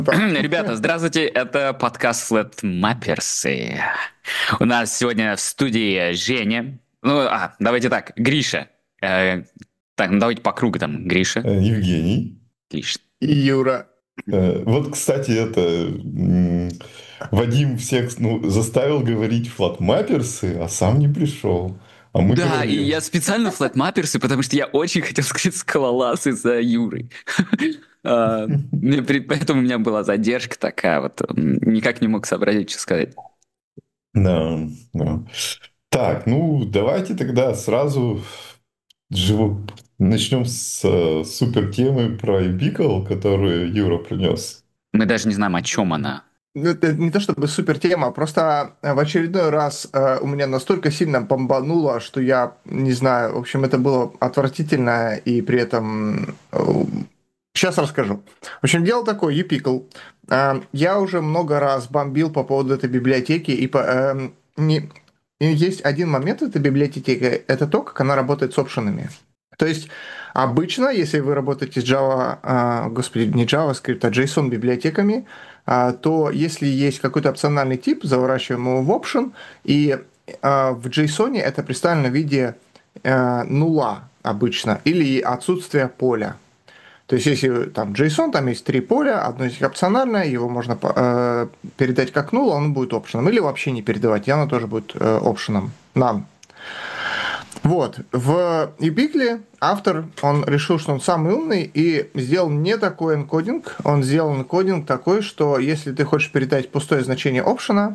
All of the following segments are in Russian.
Ребята, здравствуйте, это подкаст Flatmappers. У нас сегодня в студии Женя. Давайте так, Гриша. Так, давайте по кругу там. Гриша. Евгений. Гриша. И Юра. Вот, кстати, Вадим всех заставил говорить флатмапперсы, а сам не пришел. А мы Да, и говорим. я специально Flatmappers, потому что я очень хотел сказать скалолазы за Юрой. Поэтому у меня была задержка такая вот. Никак не мог сообразить, что сказать. Да, да. Так, давайте тогда сразу живо начнем с супер темы про Юбикл, которую Юра принес. Мы даже не знаем, о чем она. Ну, это не то чтобы супер тема, просто в очередной раз у меня настолько сильно бомбануло, что я не знаю, в общем, это было отвратительно, и при этом... Сейчас расскажу. В общем, дело такое, Юпикл. Я уже много раз бомбил по поводу этой библиотеки, и есть один момент в этой библиотеке, это то, как она работает с опшенами. То есть обычно, если вы работаете с Java, господи, не JavaScript, а JSON библиотеками, то если есть какой-то опциональный тип, заворачиваем его в option, и в JSON это представлено в виде нула обычно, или отсутствие поля. То есть, если там JSON, там есть 3 поля, одно из них опциональное, его можно передать как null, он будет опшеном. Или вообще не передавать, и оно тоже будет опшеном. None. Вот, в Юбикле автор, он решил, что он самый умный, и сделал не такой энкодинг, он сделал энкодинг такой, что если ты хочешь передать пустое значение опшена,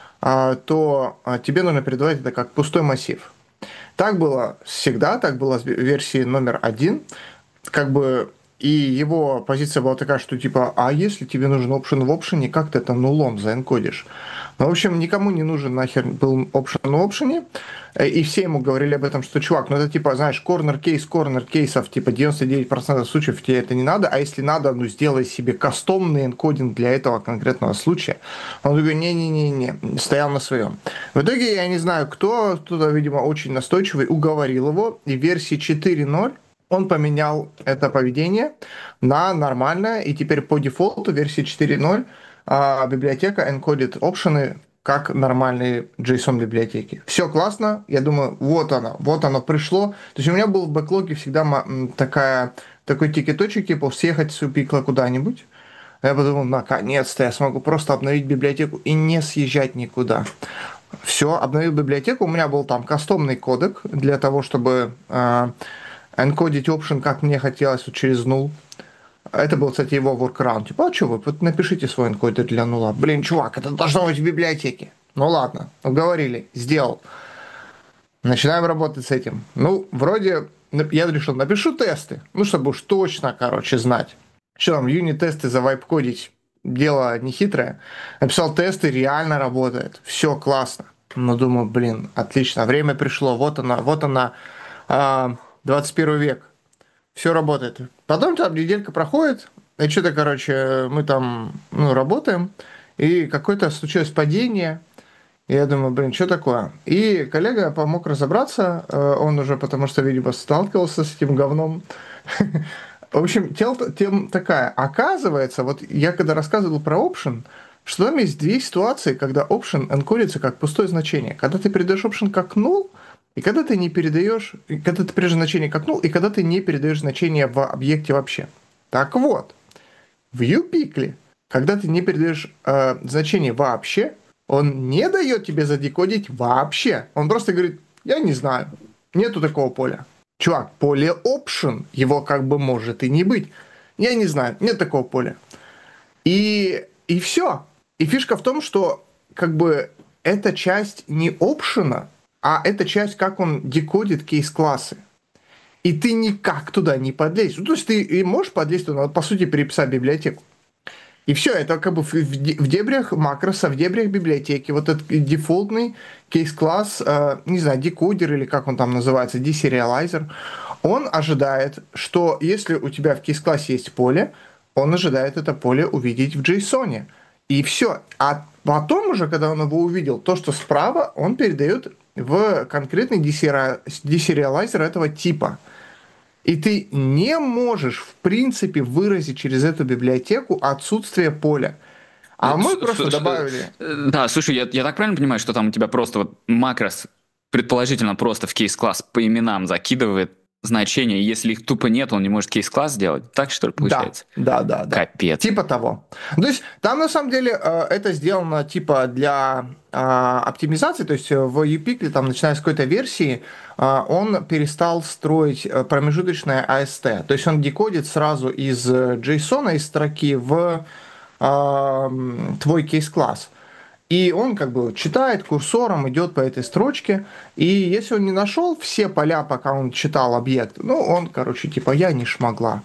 то тебе нужно передавать это как пустой массив. Так было всегда, так было в версии номер 1, как бы, и его позиция была такая, что типа, а если тебе нужен option в опшене, как ты это нулом заэнкодишь? Ну, в общем, никому не нужен нахер был option в опшене, и все ему говорили об этом, что, чувак, ну это типа, знаешь, корнер кейсов, типа 99% случаев тебе это не надо, а если надо, ну сделай себе кастомный энкодинг для этого конкретного случая. Он такой, не-не-не, стоял на своем. В итоге, я не знаю, кто-то, видимо, очень настойчивый, уговорил его, и в версии 4.0 он поменял это поведение на нормальное, и теперь по дефолту версии 4.0 библиотека энкодит опшены как нормальные JSON-библиотеки. Все классно, я думаю, вот оно пришло. То есть у меня был в бэклоге всегда такой тикеточек, типа съехать с Юпикла куда-нибудь. Я подумал, наконец-то я смогу просто обновить библиотеку и не съезжать никуда. Все, обновил библиотеку, у меня был там кастомный кодек для того, чтобы энкодить option, как мне хотелось, вот через null. Это был, кстати, его workaround. Типа, а что вы, вот напишите свой энкодер для нула. Блин, чувак, это должно быть в библиотеке. Ну ладно, уговорили, сделал. Начинаем работать с этим. Ну, вроде, я решил, напишу тесты. Ну, чтобы уж точно, знать. Что там, юнит-тесты завайп-кодить, дело нехитрое. Написал тесты, реально работает. Все классно. Ну, думаю, блин, отлично, время пришло. Вот она, 21 век. Все работает. Потом там неделька проходит, и что-то, мы там, работаем, и какое-то случилось падение, и я думаю, блин, что такое? И коллега помог разобраться, он уже, потому что, видимо, сталкивался с этим говном. В общем, тема такая. Оказывается, вот я когда рассказывал про option, что там есть две ситуации, когда option энкодится как пустое значение. Когда ты передаешь option как null, и когда ты не передаешь, когда ты передаешь значение как null, и когда ты не передаешь значение в объекте вообще. Так вот, в Юпикле, когда ты не передаешь значение вообще, он не дает тебе задекодить вообще. Он просто говорит, я не знаю, нету такого поля. Чувак, поле option, его как бы может и не быть. Я не знаю, нет такого поля. И все. И фишка в том, что как бы эта часть не опшена, а это часть, как он декодит кейс-классы. И ты никак туда не подлезешь. Ну, то есть ты и можешь подлезть туда, по сути, переписать библиотеку. И все, это как бы в дебрях макроса, в дебрях библиотеки. Вот этот дефолтный кейс-класс, не знаю, декодер или как он там называется, deserializer, он ожидает, что если у тебя в кейс-классе есть поле, он ожидает это поле увидеть в JSON. И все. А потом уже, когда он его увидел, то, что справа, он передает в конкретный deserializer этого типа. И ты не можешь, в принципе, выразить через эту библиотеку отсутствие поля. А мы просто добавили... Да, слушай, я так правильно понимаю, что там у тебя просто вот макрос предположительно просто в кейс-класс по именам закидывает значения, и если их тупо нет, он не может кейс-класс сделать? Так, что ли, получается? Да. Капец. Типа того. То есть там на самом деле это сделано типа для оптимизации, то есть в UPickle, там, начиная с какой-то версии, он перестал строить промежуточное AST. То есть он декодит сразу из JSON, из строки в твой кейс-класс. И он как бы читает курсором, идет по этой строчке, и если он не нашел все поля, пока он читал объект, ну, он, короче, типа, я не шмогла.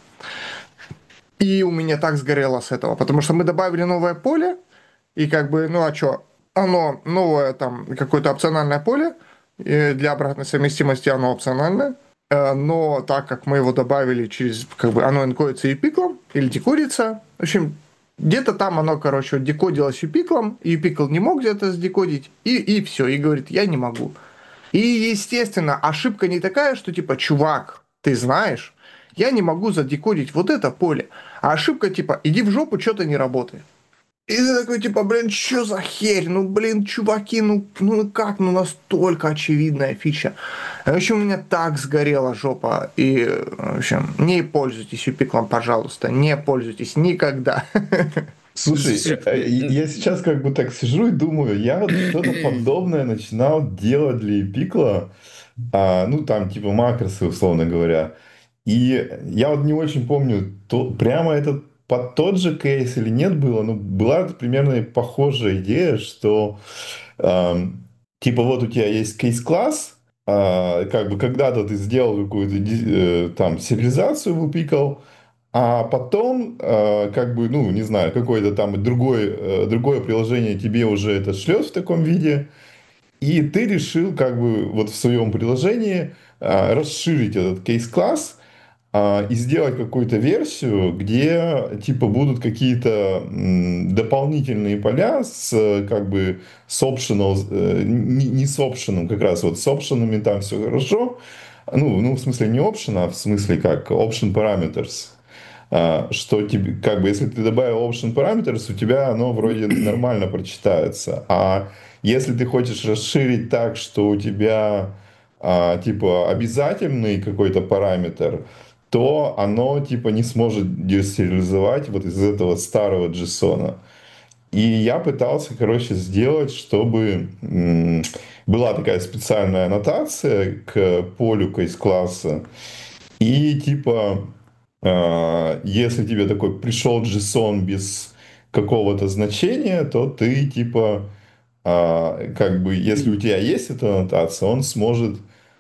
И у меня так сгорело с этого, потому что мы добавили новое поле, и как бы, ну а что, оно новое, там, какое-то опциональное поле, для обратной совместимости оно опциональное, но так как мы его добавили через, как бы, оно энкодится UPickle или декодится, в общем, где-то там оно, короче, декодилось UPickle, и UPickle не мог где-то сдекодить, и все, и говорит, я не могу. И, естественно, ошибка не такая, что типа, чувак, ты знаешь, я не могу задекодить вот это поле. А ошибка типа, иди в жопу, что-то не работает. И ты такой, типа, блин, что за херь? Ну, блин, чуваки, ну как, ну настолько очевидная фича. В общем, у меня так сгорела жопа. И, в общем, не пользуйтесь UPickle, пожалуйста. Не пользуйтесь никогда. Слушай, я сейчас как бы так сижу и думаю, я вот что-то подобное начинал делать для Эпикла, ну там типа макросы, условно говоря. И я вот не очень помню, прямо это под тот же кейс или нет было, но была примерно похожая идея, что типа вот у тебя есть кейс-класс, как бы когда-то ты сделал какую-то там сериализацию, выпикал, а потом, как бы, ну, не знаю, какое-то там другое приложение тебе уже это шлет в таком виде, и ты решил, как бы, вот в своем приложении расширить этот кейс-класс и сделать какую-то версию, где, типа, будут какие-то дополнительные поля с, как бы, с optional, не с option, как раз вот с option'ами там все хорошо, ну, в смысле не option, а в смысле как option parameters. Что тебе, как бы, если ты добавил option parameters, у тебя оно вроде нормально прочитается. А если ты хочешь расширить так, что у тебя, типа, обязательный какой-то параметр, то оно, типа, не сможет десериализовать вот из этого старого JSON. И я пытался, короче, сделать, чтобы была такая специальная аннотация к полю кейс-класса. И, типа, если тебе такой пришел JSON без какого-то значения, то ты типа, как бы, если у тебя есть эта аннотация, он сможет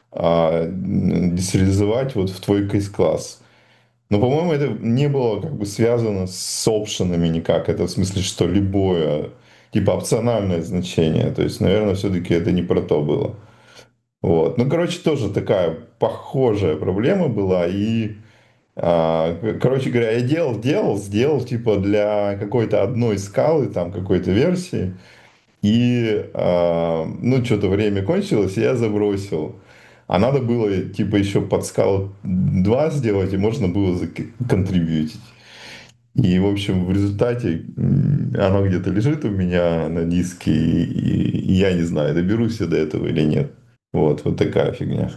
десериализовать вот в твой кейс-класс. Но, по-моему, это не было как бы связано с опшенами никак. Это в смысле, что любое, типа, опциональное значение. То есть, наверное, все-таки это не про то было. Вот. Ну, короче, тоже такая похожая проблема была. И короче говоря, я сделал типа для какой-то одной скалы, там какой-то версии, и ну что-то время кончилось, и я забросил. А надо было типа еще под скалу 2 сделать, и можно было контрибьютить. И, в общем, в результате оно где-то лежит у меня на диске, и я не знаю, доберусь я до этого или нет. Вот такая фигня.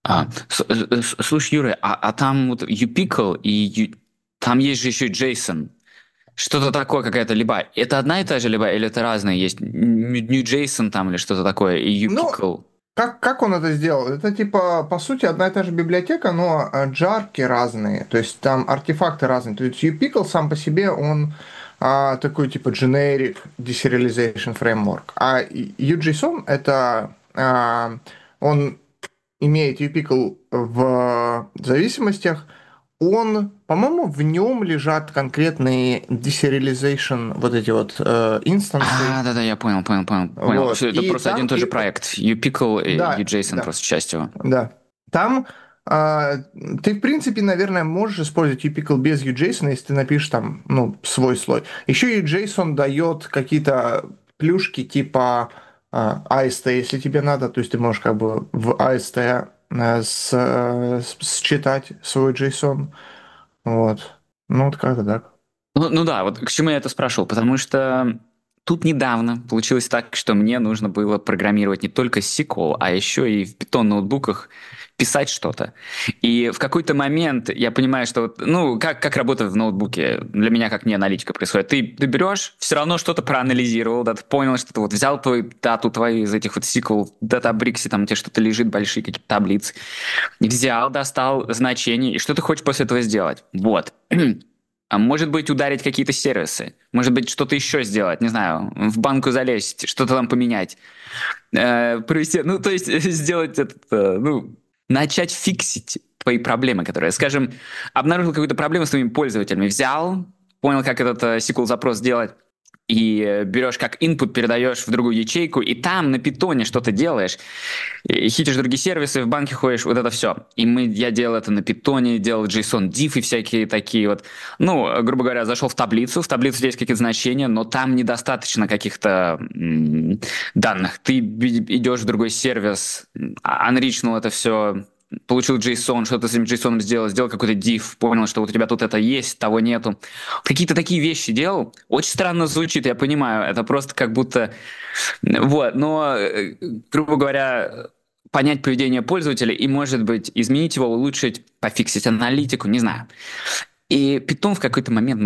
Слушай, Юра, а там вот UPickle там есть же еще JSON. Что-то такое, какая-то либо. Это одна и та же либо, или это разные? Есть New JSON там или что-то такое, и UPickle. Ну, как он это сделал? Это типа, по сути, одна и та же библиотека, но джарки разные, то есть там артефакты разные. То есть UPickle сам по себе, он такой типа generic deserialization framework, а UJSON это он имеет UPickle в зависимостях, он, по-моему, в нем лежат конкретные deserialization, вот эти вот инстансы. Да, я понял. Вот. Все, это И просто там один и тот же проект. UPickle и да, UJSON да, просто часть его. да. Там ты, в принципе, наверное, можешь использовать UPickle без UJSON, если ты напишешь там, ну, свой слой. Еще UJSON дает какие-то плюшки типа AST, если тебе надо, то есть ты можешь как бы в AST считать свой JSON. Вот. Ну, вот как-то так. Ну да, вот к чему я это спрашивал, потому что тут недавно получилось так, что мне нужно было программировать не только SQL, а еще и в Python ноутбуках писать что-то. И в какой-то момент я понимаю, что вот, ну, как работает в ноутбуке, для меня как не аналитика происходит. Ты берешь, все равно что-то проанализировал, да, ты понял, что ты вот взял твою дату твою из этих вот SQL, Databricks, там у тебя что-то лежит, большие какие-то таблицы, взял, достал значение, и что ты хочешь после этого сделать? Вот. А может быть, ударить какие-то сервисы, может быть, что-то еще сделать, не знаю, в банку залезть, что-то там поменять, провести, ну, то есть сделать это, ну, начать фиксить твои проблемы, которые, скажем, обнаружил какую-то проблему с твоими пользователями, взял, понял, как этот SQL-запрос сделать, и берешь как input, передаешь в другую ячейку, и там на питоне что-то делаешь, и хитишь другие сервисы, в банке ходишь, вот это все. И я делал это на питоне, делал JSON diff и всякие такие вот. Ну, грубо говоря, зашел в таблицу есть какие-то значения, но там недостаточно каких-то данных. Ты идешь в другой сервис, unreachnул это все, получил JSON, что-то с этим JSON сделал какой-то diff, понял, что вот у тебя тут это есть, того нету. Какие-то такие вещи делал. Очень странно звучит, я понимаю. Это просто как будто... Вот, но, грубо говоря, понять поведение пользователя и, может быть, изменить его, улучшить, пофиксить аналитику, не знаю. И Python в какой-то момент,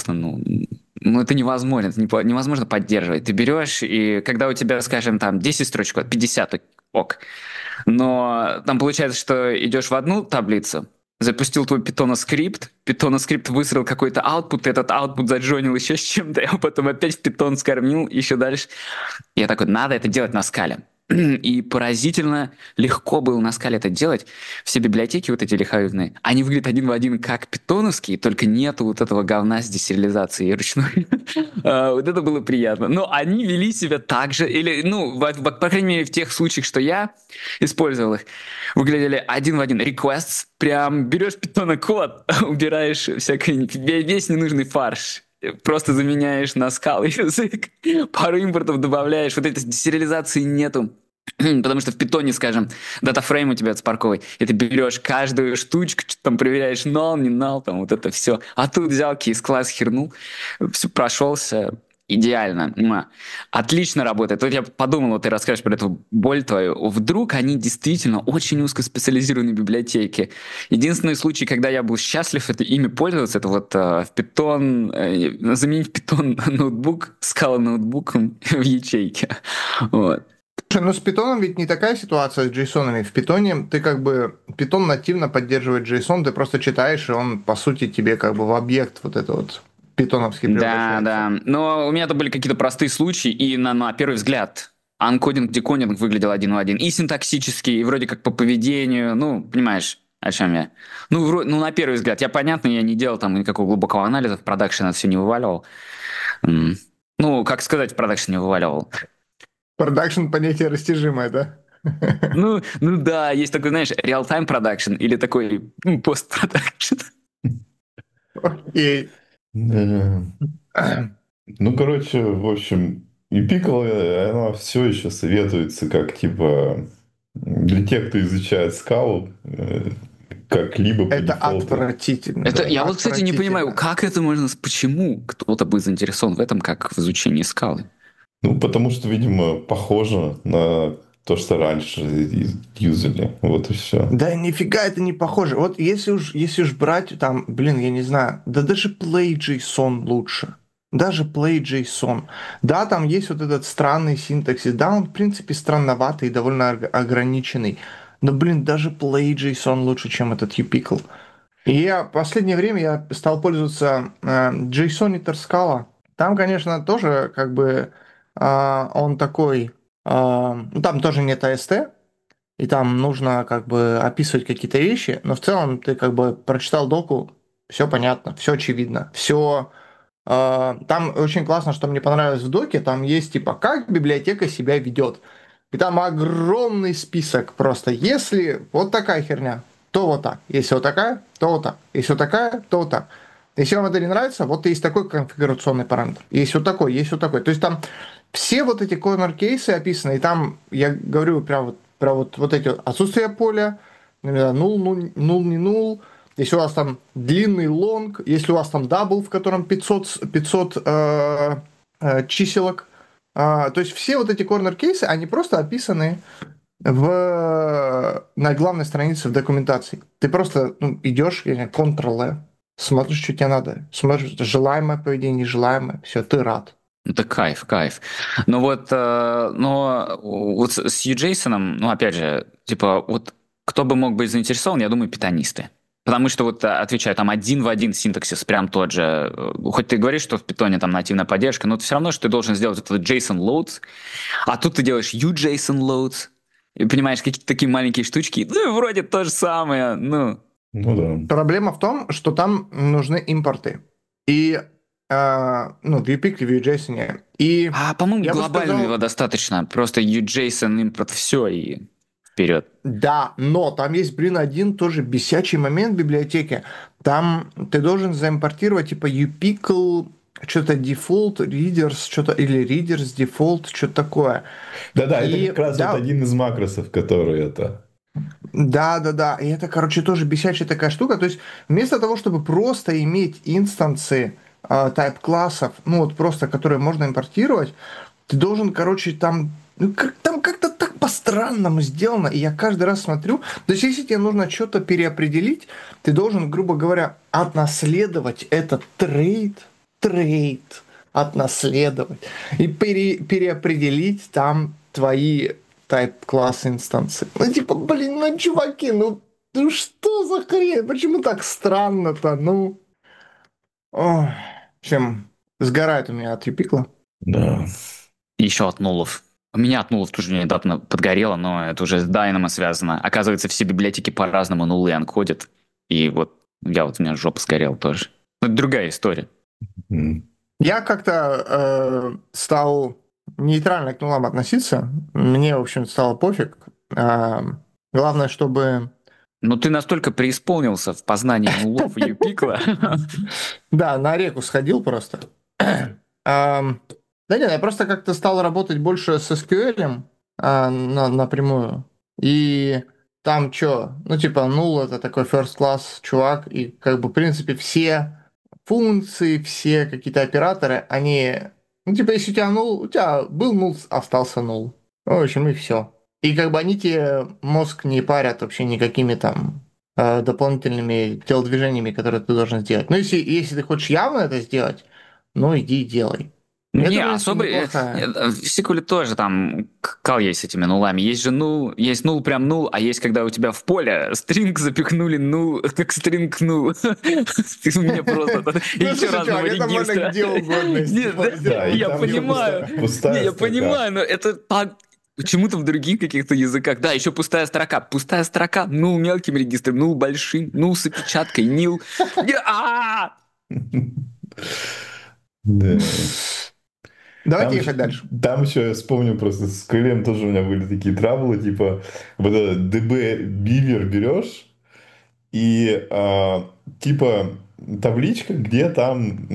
это невозможно, это невозможно поддерживать. Ты берешь, и когда у тебя, скажем, там 10 строчек, 50, ок. Но там получается, что идешь в одну таблицу, запустил твой Python-скрипт высрал какой-то output, этот output заджонил еще с чем-то, а потом опять в Python скормил, еще дальше. Я такой, надо это делать на скале. И поразительно легко было на скале это делать. Все библиотеки вот эти лихоюзные, они выглядят один в один как питоновские, только нету вот этого говна с десериализацией ручной. Вот это было приятно. Но они вели себя так же, или, по крайней мере, в тех случаях, что я использовал их, выглядели один в один. Requests, прям берешь питона код, убираешь весь ненужный фарш, просто заменяешь на скалы язык, пару импортов добавляешь, вот этой десериализации нету. Потому что в питоне, скажем, датафрейм у тебя отспарковый, и ты берешь каждую штучку, что там проверяешь, null, не null, там вот это все. А тут взял кейс-класс, хернул, все прошелся, идеально. Отлично работает. Вот я подумал, вот ты расскажешь про эту боль твою. Вдруг они действительно очень узкоспециализированные библиотеки. Единственный случай, когда я был счастлив ими пользоваться, это вот в Python, заменить Python ноутбук, Scala ноутбуком в ячейке. Вот. Слушай, с Python ведь не такая ситуация с JSON. В Python ты Python нативно поддерживает JSON, ты просто читаешь, и он, по сути, тебе в объект вот это вот питоновский превращается. Да. Но у меня это были какие-то простые случаи, и на первый взгляд анкодинг, декодинг выглядел один в один. И синтаксический, и вроде как по поведению, понимаешь, о чем я. На первый взгляд, понятно, я не делал там никакого глубокого анализа, в продакшн это все не вываливал. Как сказать, в продакшн не вываливал. Продакшн понятие растяжимое, да? Да, есть такой, знаешь, real-time продакшн или такой пост-продакшн. Окей. Короче, в общем, и Pickle, она все еще советуется как, для тех, кто изучает скалу, как-либо по Это дефолту. отвратительно. Я вот, кстати, не понимаю, как это можно, почему кто-то будет заинтересован в этом, как в изучении скалы? Потому что, видимо, похоже на то, что раньше юзали. Вот и все. Да нифига это не похоже. Вот если уж брать там, я не знаю, да даже play.json лучше. Даже play.json. Да, там есть вот этот странный синтаксис. Да, он, в принципе, странноватый и довольно ограниченный. Но, даже play.json лучше, чем этот uPickle. И в последнее время я стал пользоваться JSONiter Scala. Там, конечно, тоже он такой... там тоже нет AST, и там нужно описывать какие-то вещи, но в целом ты прочитал доку, все понятно, все очевидно, все... Там очень классно, что мне понравилось в доке, там есть как библиотека себя ведет. И там огромный список просто. Если вот такая херня, то вот так. Если вот такая, то вот так. Если вот такая, то вот так. Если вам это не нравится, вот есть такой конфигурационный параметр. Есть вот такой, есть вот такой. То есть там все вот эти корнер-кейсы описаны, и там я говорю про вот эти отсутствие поля, null, не null, если у вас там длинный long, если у вас там double, в котором 500 чиселок. То есть все вот эти корнер-кейсы, они просто описаны на главной странице в документации. Ты просто идешь, Ctrl-E, смотришь, что тебе надо. Смотришь, желаемое поведение, нежелаемое. Все, ты рад. Это кайф. Но вот с Ю-Джейсоном, опять же, типа, вот кто бы мог быть заинтересован, я думаю, питонисты. Потому что, вот отвечаю, там один в один синтаксис прям тот же. Хоть ты говоришь, что в питоне там нативная поддержка, но все равно, что ты должен сделать этот JSON loads, а тут ты делаешь U-JSON loads, и понимаешь, какие-то такие маленькие штучки, вроде то же самое, Ну да. Проблема в том, что там нужны импорты. И в UPiC, в UJSON. И по-моему, глобального достаточно. Просто UJSON импорт, все, и вперед. Да, но там есть, один тоже бесячий момент в библиотеке. Там ты должен заимпортировать типа UPiC, что-то default, readers, что-то, или readers default, что-то такое. Да, это как раз вот один из макросов, который это... Да. И это, тоже бесячая такая штука. То есть вместо того, чтобы просто иметь инстансы тайп-классов, просто которые можно импортировать, ты должен, там как-то так по-странному сделано, и я каждый раз смотрю. То есть если тебе нужно что-то переопределить, ты должен, грубо говоря, отнаследовать этот трейд, отнаследовать и переопределить там твои тайп-класс инстанции. Чуваки, что за хрень? Почему так странно-то? В общем, сгорает у меня от юпикла. Да. Еще от нулов. У меня от нулов тоже недавно подгорело, но это уже с Dynamo связано. Оказывается, все библиотеки по-разному нулы анкодят. И у меня жопа сгорела тоже. Но это другая история. Я как-то стал нейтрально к нулам относиться. Мне, в общем, стало пофиг. Главное, чтобы... ты настолько преисполнился в познании нулов и юпикла. Да, на реку сходил просто. Да нет, я просто как-то стал работать больше с SQL напрямую. И там что? Null это такой first class чувак, и в принципе все функции, все какие-то операторы, они... если у тебя null, у тебя был null, остался null. В общем, и все. И они тебе мозг не парят вообще никакими там дополнительными телодвижениями, которые ты должен сделать. Если ты хочешь явно это сделать, иди и делай. Не, особо... В SQL тоже там кал есть с этими нулами. Есть же есть null прям null, а есть, когда у тебя в поле стринг запихнули null, как стринг null. Ты мне просто... Еще разного регистра. Я понимаю. Я понимаю, но это почему-то в других каких-то языках. Да, еще пустая строка. Пустая строка, null мелким регистром, null большим, null с опечаткой, nil. Да. Давайте ехать дальше. Там еще я вспомню, просто с крыльем тоже у меня были такие траблы, типа вот это DB Beaver берешь, и типа табличка, где там,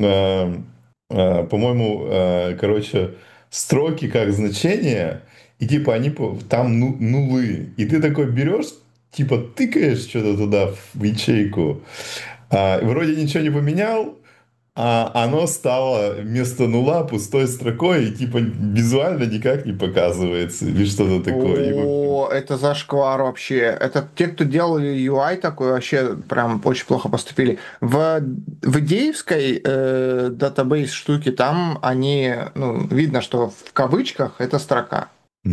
по-моему, строки как значения, и типа они там нулы. И ты такой берешь, типа тыкаешь что-то туда в ячейку, вроде ничего не поменял, а оно стало вместо нула пустой строкой и типа визуально никак не показывается или что-то такое. О, это зашквар вообще. Это те, кто делали UI такой, вообще прям очень плохо поступили. В идеевской датабейс штуке там они, видно, что в кавычках это строка.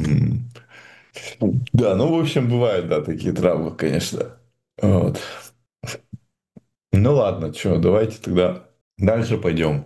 Да, в общем, бывают, да, такие травмы, конечно. Вот. Ну ладно, что, давайте тогда дальше пойдем.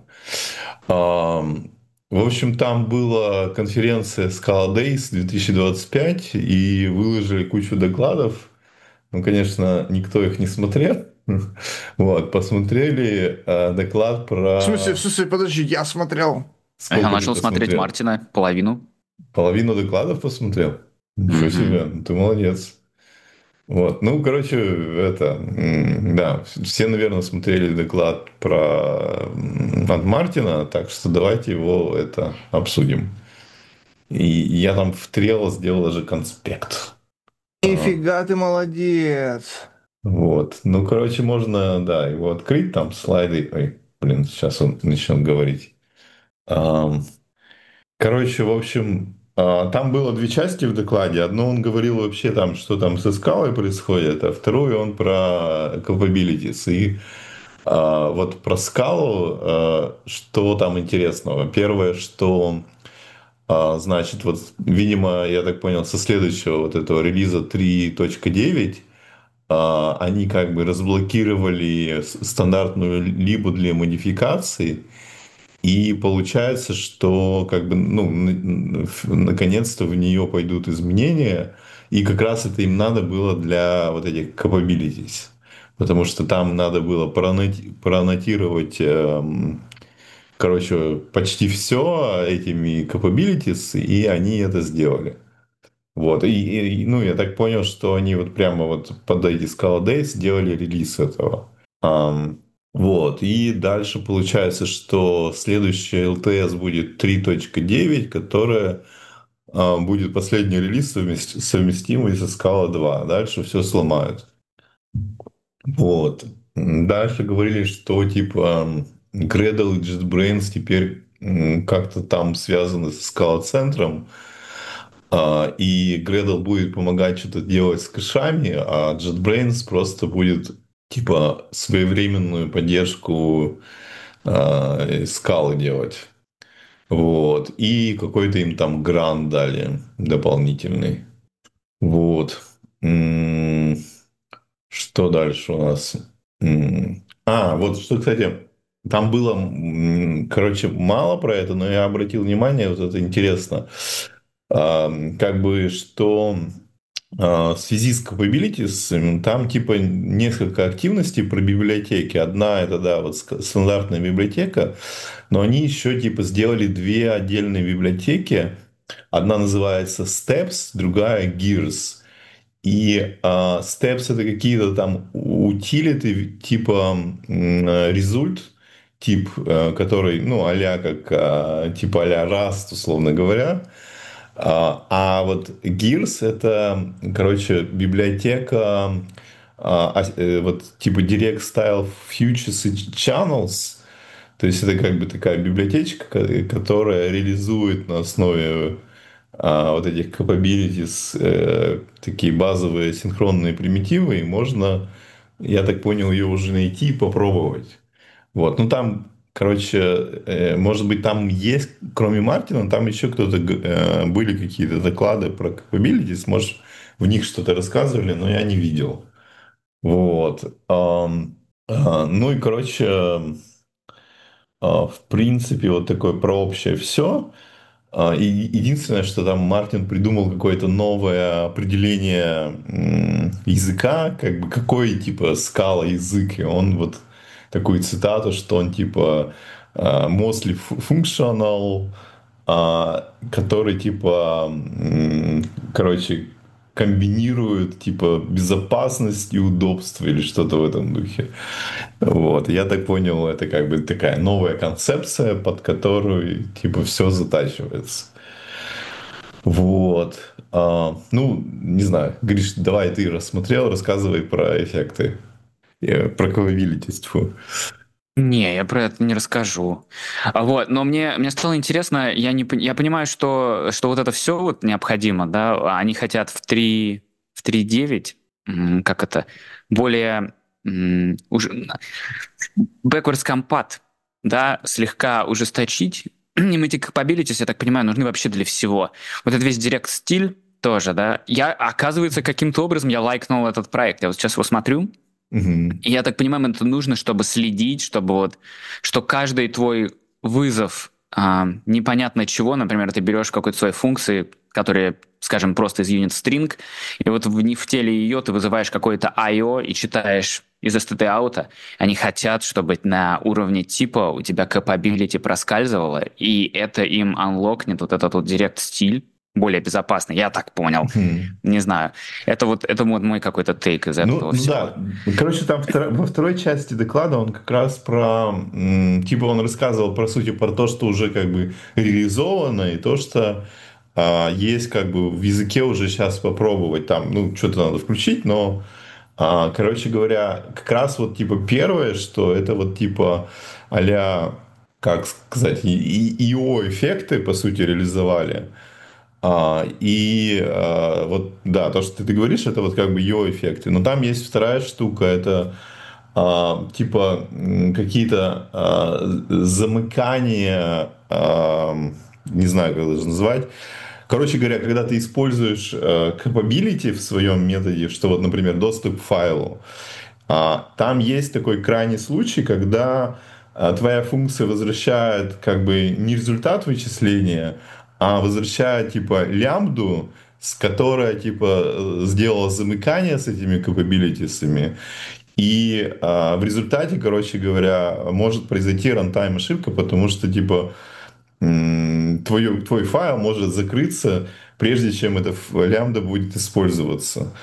В общем, там была конференция Scala Days 2025, и выложили кучу докладов. Конечно, никто их не смотрел. Вот, посмотрели доклад про... В смысле, подожди, я смотрел. Я начал смотреть Мартина, половину. Половину докладов посмотрел? Ничего себе, ты молодец. Вот, да, все, наверное, смотрели доклад от Мартина, так что давайте его обсудим. И я там в Trello сделал даже конспект. Нифига ты молодец. Вот. Ну, короче, можно, да, его открыть, там слайды. Ой, блин, сейчас он начнет говорить. Ам, Короче, в общем, там было две части в докладе. Одно он говорил вообще там, что там со скалой происходит, а вторую он про capabilities. И вот про скалу, что там интересного? Первое, что, значит, вот, видимо, я так понял, со следующего вот этого релиза 3.9 они как бы разблокировали стандартную либо для модификаций, и получается, что как бы, ну, наконец-то в нее пойдут изменения, и как раз это им надо было для вот этих capabilities. Потому что там надо было проаннотировать, короче, почти все этими capabilities, и они это сделали. Вот, ну, я так понял, что они вот прямо вот под эти Scala Days сделали релиз этого. Ам, вот, и дальше получается, что следующая LTS будет 3.9, которая будет последний релиз совместимый со Scala 2. Дальше все сломают. Вот. Дальше говорили, что типа Gradle и JetBrains теперь как-то там связаны со Scala-центром, и Gradle будет помогать что-то делать с кэшами, а JetBrains просто будет типа своевременную поддержку скалы делать. Вот. И какой-то им там грант дали дополнительный. Вот. Что дальше у нас? Вот что, кстати, там было, короче, мало про это, но я обратил внимание, вот это интересно, как бы, что в связи с capabilities там типа несколько активностей про библиотеки. Одна это, да, вот стандартная библиотека, но они еще типа сделали две отдельные библиотеки. Одна называется Steps, другая Gears. И steps это какие-то там утилиты типа result, тип, который, ну, а-ля как, типа а-ля Rust, условно говоря. Вот Gears это, короче, библиотека, вот типа Direct Style Futures и Channels. То есть это как бы такая библиотечка, которая реализует на основе вот этих capabilities такие базовые синхронные примитивы, и можно, я так понял, ее уже найти и попробовать. Вот, ну там, короче, может быть, там есть, кроме Мартина, там еще кто-то, были какие-то доклады про capabilities, может, в них что-то рассказывали, но я не видел. Вот. Ну и, короче, в принципе, вот такое про общее все. И единственное, что там Мартин придумал какое-то новое определение языка, как бы какой типа скала язык, и он вот такую цитату, что он типа mostly functional, который типа, короче, комбинирует типа безопасность и удобство или что-то в этом духе. Вот, я так понял, это как бы такая новая концепция, под которую типа все затачивается. Вот. Ну, не знаю, Гриш, давай ты рассмотрел, рассказывай про эффекты. Про capabilities, тьфу. Не, я про это не расскажу. Вот, но мне стало интересно, я понимаю, что вот это все вот необходимо, да, они хотят в 3.9, как это, более уже backwards compat, да, слегка ужесточить. Им эти capabilities, я так понимаю, нужны вообще для всего. Вот этот весь Direct стиль тоже, да. Оказывается, каким-то образом я лайкнул этот проект. Я вот сейчас его смотрю, и я так понимаю, это нужно, чтобы следить, чтобы вот, что каждый твой вызов непонятно чего, например, ты берешь какой-то своей функции, которые, скажем, просто из unit string, и вот в теле ее ты вызываешь какое-то IO и читаешь из STT-аута, они хотят, чтобы на уровне типа у тебя capability проскальзывало, и это им анлокнет вот этот вот direct стиль более безопасный, я так понял. Не знаю. Это вот мой какой-то тейк из этого всего. Да. Короче, там во второй части доклада он как раз про... Типа он рассказывал, по сути, про то, что уже как бы реализовано, и то, что есть как бы в языке уже сейчас попробовать, там, ну, что-то надо включить, но, короче говоря, как раз вот типа первое, что это вот типа а-ля, как сказать, IO-эффекты, по сути, реализовали. Вот, да, то, что ты говоришь, это вот как бы IO-эффекты. Но там есть вторая штука, это типа какие-то замыкания, не знаю, как это назвать. Короче говоря, когда ты используешь capability в своем методе, что вот, например, доступ к файлу, там есть такой крайний случай, когда твоя функция возвращает как бы не результат вычисления, а возвращает типа лямбду, с которой типа сделала замыкание с этими capabilities'ами. И в результате, короче говоря, может произойти рантайм ошибка, потому что типа твой файл может закрыться, прежде чем эта лямбда будет использоваться.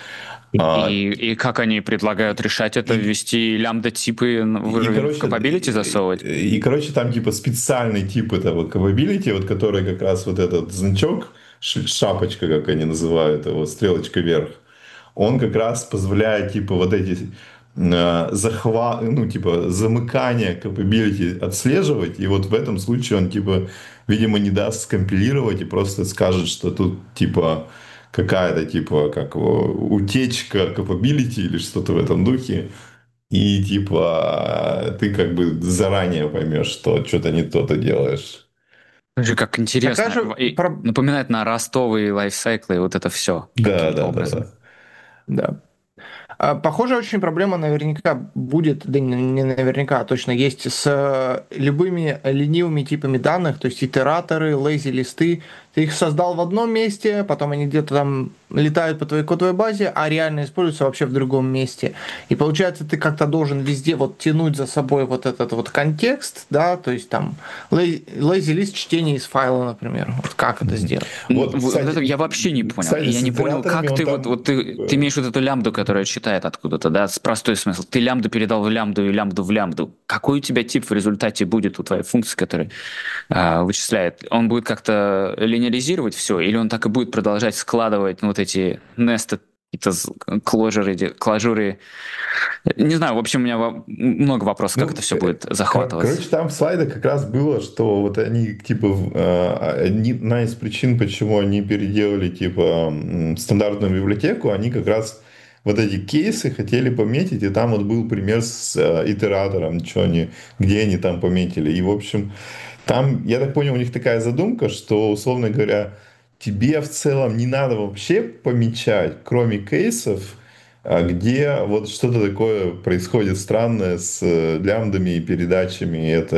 И как они предлагают решать это? Ввести лямбда-типы в capability засовывать? Короче, там типа специальный тип этого capability, вот который как раз вот этот значок, шапочка, как они называют его, стрелочка вверх, он как раз позволяет типа вот эти захват, ну типа замыкание capability отслеживать, и вот в этом случае он типа, видимо, не даст скомпилировать и просто скажет, что тут типа какая-то типа как утечка capability или что-то в этом духе. И типа ты как бы заранее поймешь, что что-то не то ты делаешь. Слушай, как интересно. Такая же И напоминает на ростовые лайфсайклы, и вот это все Да, каким-то да, да, образом. Да. Похожая очень проблема наверняка будет, да не наверняка, а точно есть с любыми ленивыми типами данных, то есть итераторы, лейзи-листы. Ты их создал в одном месте, потом они где-то там летают по твоей кодовой базе, а реально используются вообще в другом месте. И получается, ты как-то должен везде вот тянуть за собой вот этот вот контекст, да, то есть там lazy-list чтение из файла, например. Вот как это сделать? Вот, кстати, это я вообще не понял. Кстати, я не понял, как ты ты имеешь вот эту лямбду, которая читает откуда-то, да, с простой смысл. Ты лямбду передал в лямбду и лямбду в лямбду. Какой у тебя тип в результате будет у твоей функции, которая вычисляет? Он будет как-то линеаризировать все, или он так и будет продолжать складывать ну, вот эти nested клажуры? Не знаю, в общем, у меня много вопросов, как это все будет захватываться. Короче, там в слайдах как раз было, что вот они, типа, одна из причин, почему они переделали, типа, стандартную библиотеку, они как раз вот эти кейсы хотели пометить, и там вот был пример с итератором, где они там пометили. И, в общем, там, я так понял, у них такая задумка, что, условно говоря, тебе в целом не надо вообще помечать, кроме кейсов, где вот что-то такое происходит странное с лямбдами и передачами.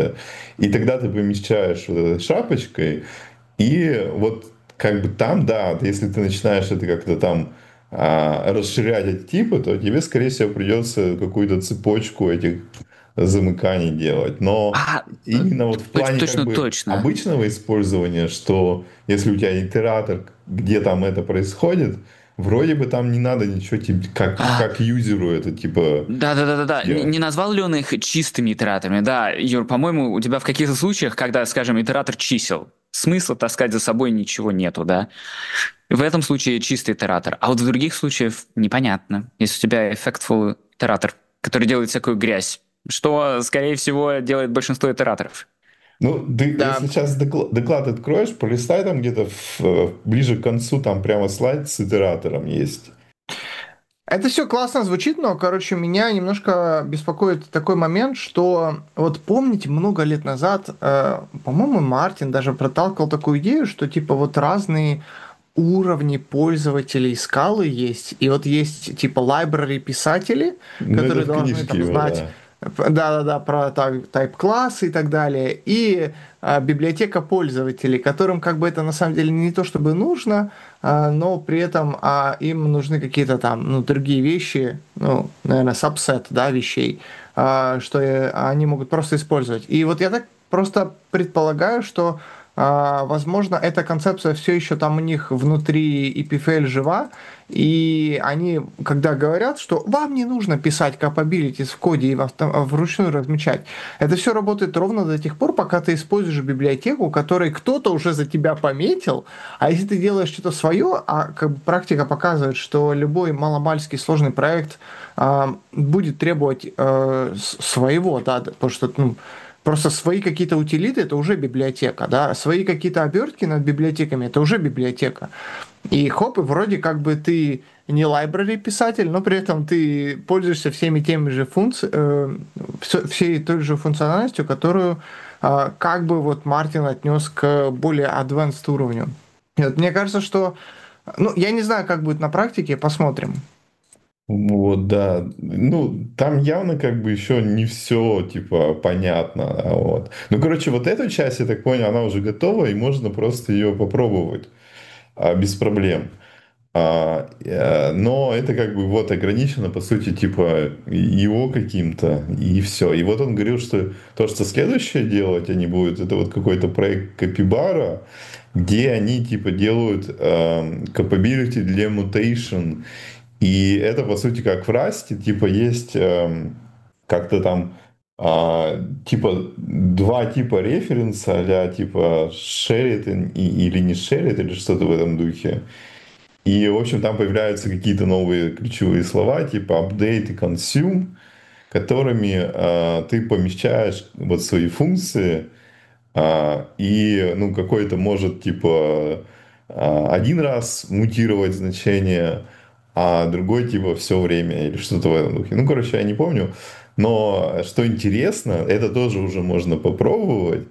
И тогда ты помещаешь вот этой шапочкой, и вот как бы там, да, если ты начинаешь это как-то там расширять эти типы, то тебе, скорее всего, придется какую-то цепочку этих замыканий делать. Но именно вот в плане точно, как бы точно. обычного использования, что если у тебя итератор, где там это происходит, вроде бы там не надо ничего, как юзеру это типа... Да. Не назвал ли он их чистыми итераторами? Да, Юр, по-моему, у тебя в каких-то случаях, когда, скажем, итератор чисел, смысла таскать за собой ничего нету, да? В этом случае чистый итератор. А вот в других случаях непонятно. Если у тебя effectful итератор, который делает всякую грязь, что, скорее всего, делает большинство итераторов. Ну, если сейчас доклад откроешь, полистай там где-то ближе к концу, там прямо слайд с итератором есть. Это все классно звучит, но, короче, меня немножко беспокоит такой момент, что вот помните, много лет назад, по-моему, Мартин даже проталкивал такую идею, что типа вот разные уровни пользователей скалы есть, и вот есть типа library писатели, которые должны там знать... Да, про type-классы и так далее. И библиотека пользователей, которым как бы это на самом деле не то чтобы нужно, но при этом им нужны какие-то там другие вещи, наверное, subset, да, вещей, что они могут просто использовать. И вот я так просто предполагаю, что возможно, эта концепция все еще там у них внутри EPFL жива, и они, когда говорят, что вам не нужно писать capabilities в коде и вручную размечать, это все работает ровно до тех пор, пока ты используешь библиотеку, которой кто-то уже за тебя пометил, а если ты делаешь что-то свое, а как бы практика показывает, что любой маломальский сложный проект будет требовать своего, да, потому что, ну, просто свои какие-то утилиты — это уже библиотека, да, свои какие-то обертки над библиотеками — это уже библиотека. И хоп, и вроде как бы ты не library писатель, но при этом ты пользуешься всеми теми же всей той же функциональностью, которую как бы вот Мартин отнес к более advanced уровню. И вот мне кажется, что, ну, я не знаю, как будет на практике, посмотрим. Вот, да. Ну, там явно как бы еще не все, типа, понятно. Вот. Ну, короче, вот эту часть, я так понял, она уже готова, и можно просто ее попробовать без проблем. Но это как бы вот ограничено, по сути, типа, его каким-то, и все. И вот он говорил, что то, что следующее делать они будут, это вот какой-то проект Капибара, где они, типа, делают capability для mutation. И это, по сути, как в Расте, типа, есть как-то там типа два типа референса, а типа shared или не shared, или что-то в этом духе. И, в общем, там появляются какие-то новые ключевые слова, типа update и consume, которыми ты помещаешь вот свои функции, и, ну, какой-то может, типа, один раз мутировать значение, а другой, типа, все время, или что-то в этом духе. Ну, короче, я не помню. Но, что интересно, это тоже уже можно попробовать.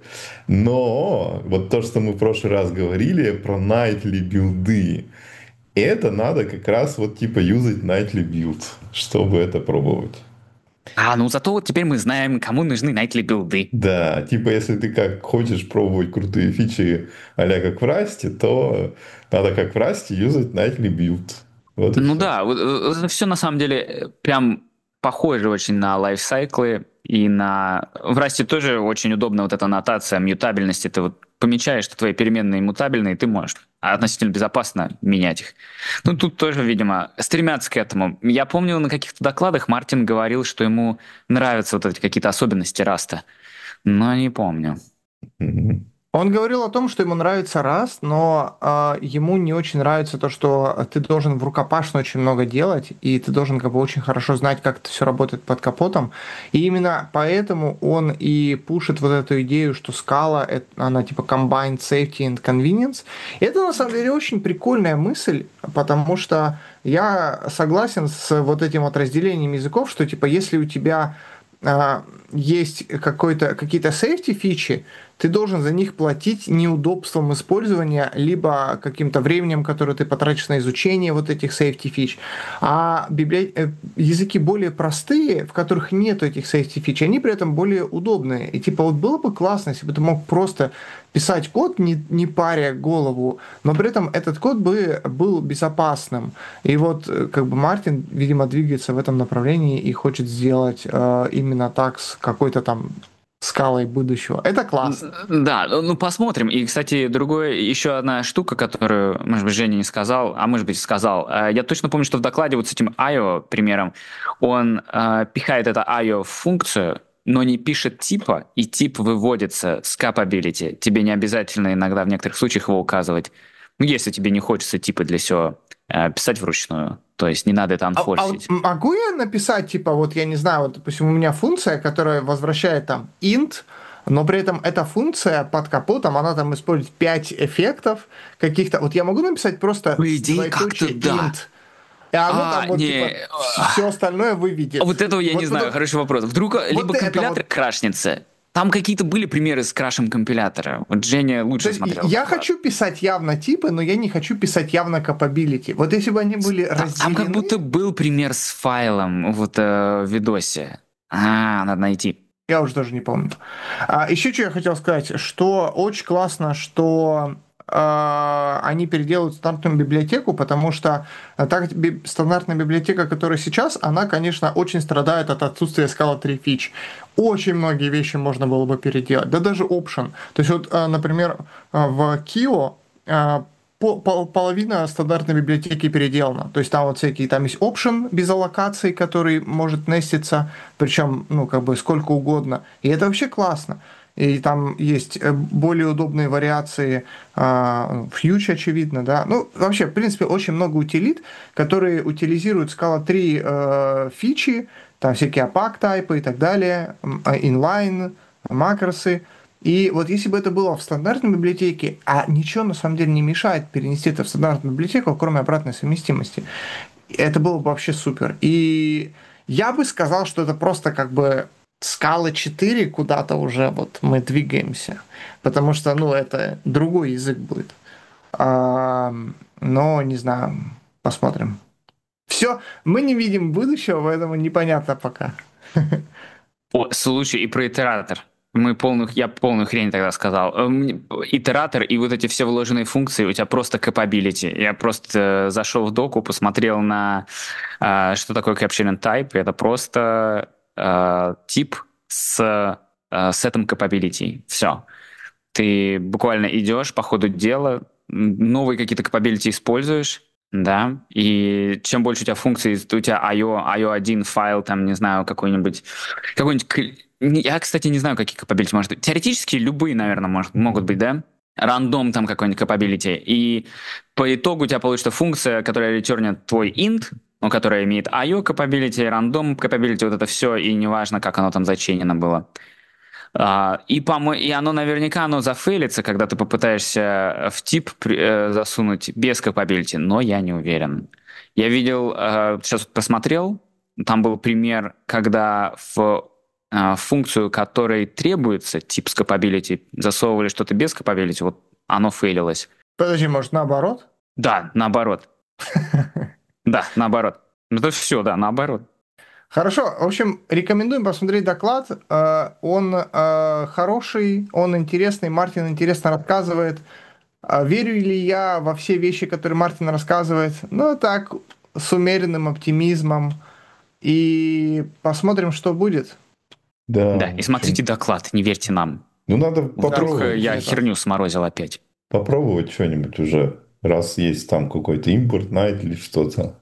Но вот то, что мы в прошлый раз говорили про nightly билды, это надо как раз вот, типа, юзать nightly build, чтобы это пробовать. Ну зато вот теперь мы знаем, кому нужны nightly билды. Да, типа, если ты как хочешь пробовать крутые фичи а-ля как в Расте, то надо как в Расте юзать nightly build. Вот и Ну все. да, вот все на самом деле прям похоже очень на лайфсайклы и на... В Расте тоже очень удобна вот эта аннотация мьютабельности. Ты вот помечаешь, что твои переменные мутабельные, ты можешь относительно безопасно менять их. Ну тут тоже, видимо, стремятся к этому. Я помню, на каких-то докладах Мартин говорил, что ему нравятся вот эти какие-то особенности Раста. Но не помню. Мгм. Он говорил о том, что ему нравится Rust, но ему не очень нравится то, что ты должен в рукопашную очень много делать, и ты должен как бы очень хорошо знать, как это все работает под капотом. И именно поэтому он и пушит вот эту идею, что скала, она типа combined safety and convenience. И это на самом деле очень прикольная мысль, потому что я согласен с вот этим вот разделением языков, что типа если у тебя есть какие-то safety фичи, ты должен за них платить неудобством использования, либо каким-то временем, которое ты потратишь на изучение вот этих safety фич. А языки более простые, в которых нет этих safety фич, они при этом более удобные. И типа вот было бы классно, если бы ты мог просто писать код, не паря голову, но при этом этот код бы был безопасным. И вот как бы Мартин, видимо, двигается в этом направлении и хочет сделать именно так с какой-то там скалой будущего. Это классно. Да, ну посмотрим. И, кстати, еще одна штука, которую, может быть, Женя не сказал, а может быть, сказал. Я точно помню, что в докладе вот с этим IO примером он пихает это IO в функцию, но не пишет типа, и тип выводится с capability. Тебе не обязательно иногда в некоторых случаях его указывать. Ну, если тебе не хочется типа для всего писать вручную. То есть не надо это анфорсить. Вот могу я написать, типа, вот я не знаю, вот, допустим, у меня функция, которая возвращает там int, но при этом эта функция под капотом, она там использует 5 эффектов каких-то. Вот я могу написать просто По идее, как-то да. int, и оно там вот не. типа все остальное выведет. Вот этого я Вот не знаю, это- хороший вопрос. Вдруг вот либо это компилятор вот. крашнется. Там какие-то были примеры с крашем компилятора. Вот Женя То лучше есть смотрел. я хочу писать явно типы, но я не хочу писать явно capability. Вот если бы они были Там разделены... как будто был пример с файлом вот в видосе. Надо найти. Я уже даже не помню. Еще что я хотел сказать, что очень классно, что они переделают стандартную библиотеку, потому что стандартная библиотека, которая сейчас, она, конечно, очень страдает от отсутствия Scala 3 фич. Очень многие вещи можно было бы переделать, да даже option. То есть вот, например, в Kio половина стандартной библиотеки переделана. То есть там вот всякие, там есть option без аллокации, который может неститься, причем, ну, как бы сколько угодно. И это вообще классно. И там есть более удобные вариации, фьюч, очевидно, да. Ну, вообще, в принципе, очень много утилит, которые утилизируют Scala 3 фичи, там всякие APAC тайпы и так далее, inline, макросы. И вот если бы это было в стандартной библиотеке, а ничего на самом деле не мешает перенести это в стандартную библиотеку, кроме обратной совместимости, это было бы вообще супер. И я бы сказал, что это просто как бы Scala 4 куда-то уже вот мы двигаемся. Потому что, ну, это другой язык будет. Но, не знаю, посмотрим. Все, мы не видим будущего, поэтому непонятно пока. О, слушай, и про итератор. Я полную хрень тогда сказал. Итератор и вот эти все вложенные функции, у тебя просто capability. Я просто зашел в доку, посмотрел на что такое capturing type. Это просто тип с сетом capability. Все. Ты буквально идешь по ходу дела, новые какие-то capability используешь, да, и чем больше у тебя функций, у тебя IO1 файл, там, не знаю, какой-нибудь... Я, кстати, не знаю, какие capability может быть. Теоретически любые, наверное, могут быть, да? Рандом там какой-нибудь capability. И по итогу у тебя получится функция, которая ретурнит твой int, ну, которая имеет IO capability, рандом capability, вот это все, и неважно, как оно там заченено было. И оно наверняка зафейлится, когда ты попытаешься в тип засунуть без capability, но я не уверен. Я видел, сейчас посмотрел, там был пример, когда в функцию, которой требуется тип с capability, засовывали что-то без capability, вот оно фейлилось. Подожди, может, наоборот? Да, наоборот. Да, наоборот. Это все, да, наоборот. Хорошо, в общем, рекомендуем посмотреть доклад. Он хороший, он интересный, Мартин интересно рассказывает. Верю ли я во все вещи, которые Мартин рассказывает? Ну, так, с умеренным оптимизмом. И посмотрим, что будет. Да, и смотрите доклад, не верьте нам. Ну, надо Вдруг попробовать. я херню сморозил опять. Попробовать что-нибудь уже, раз есть там какой-то импорт, найт или что-то.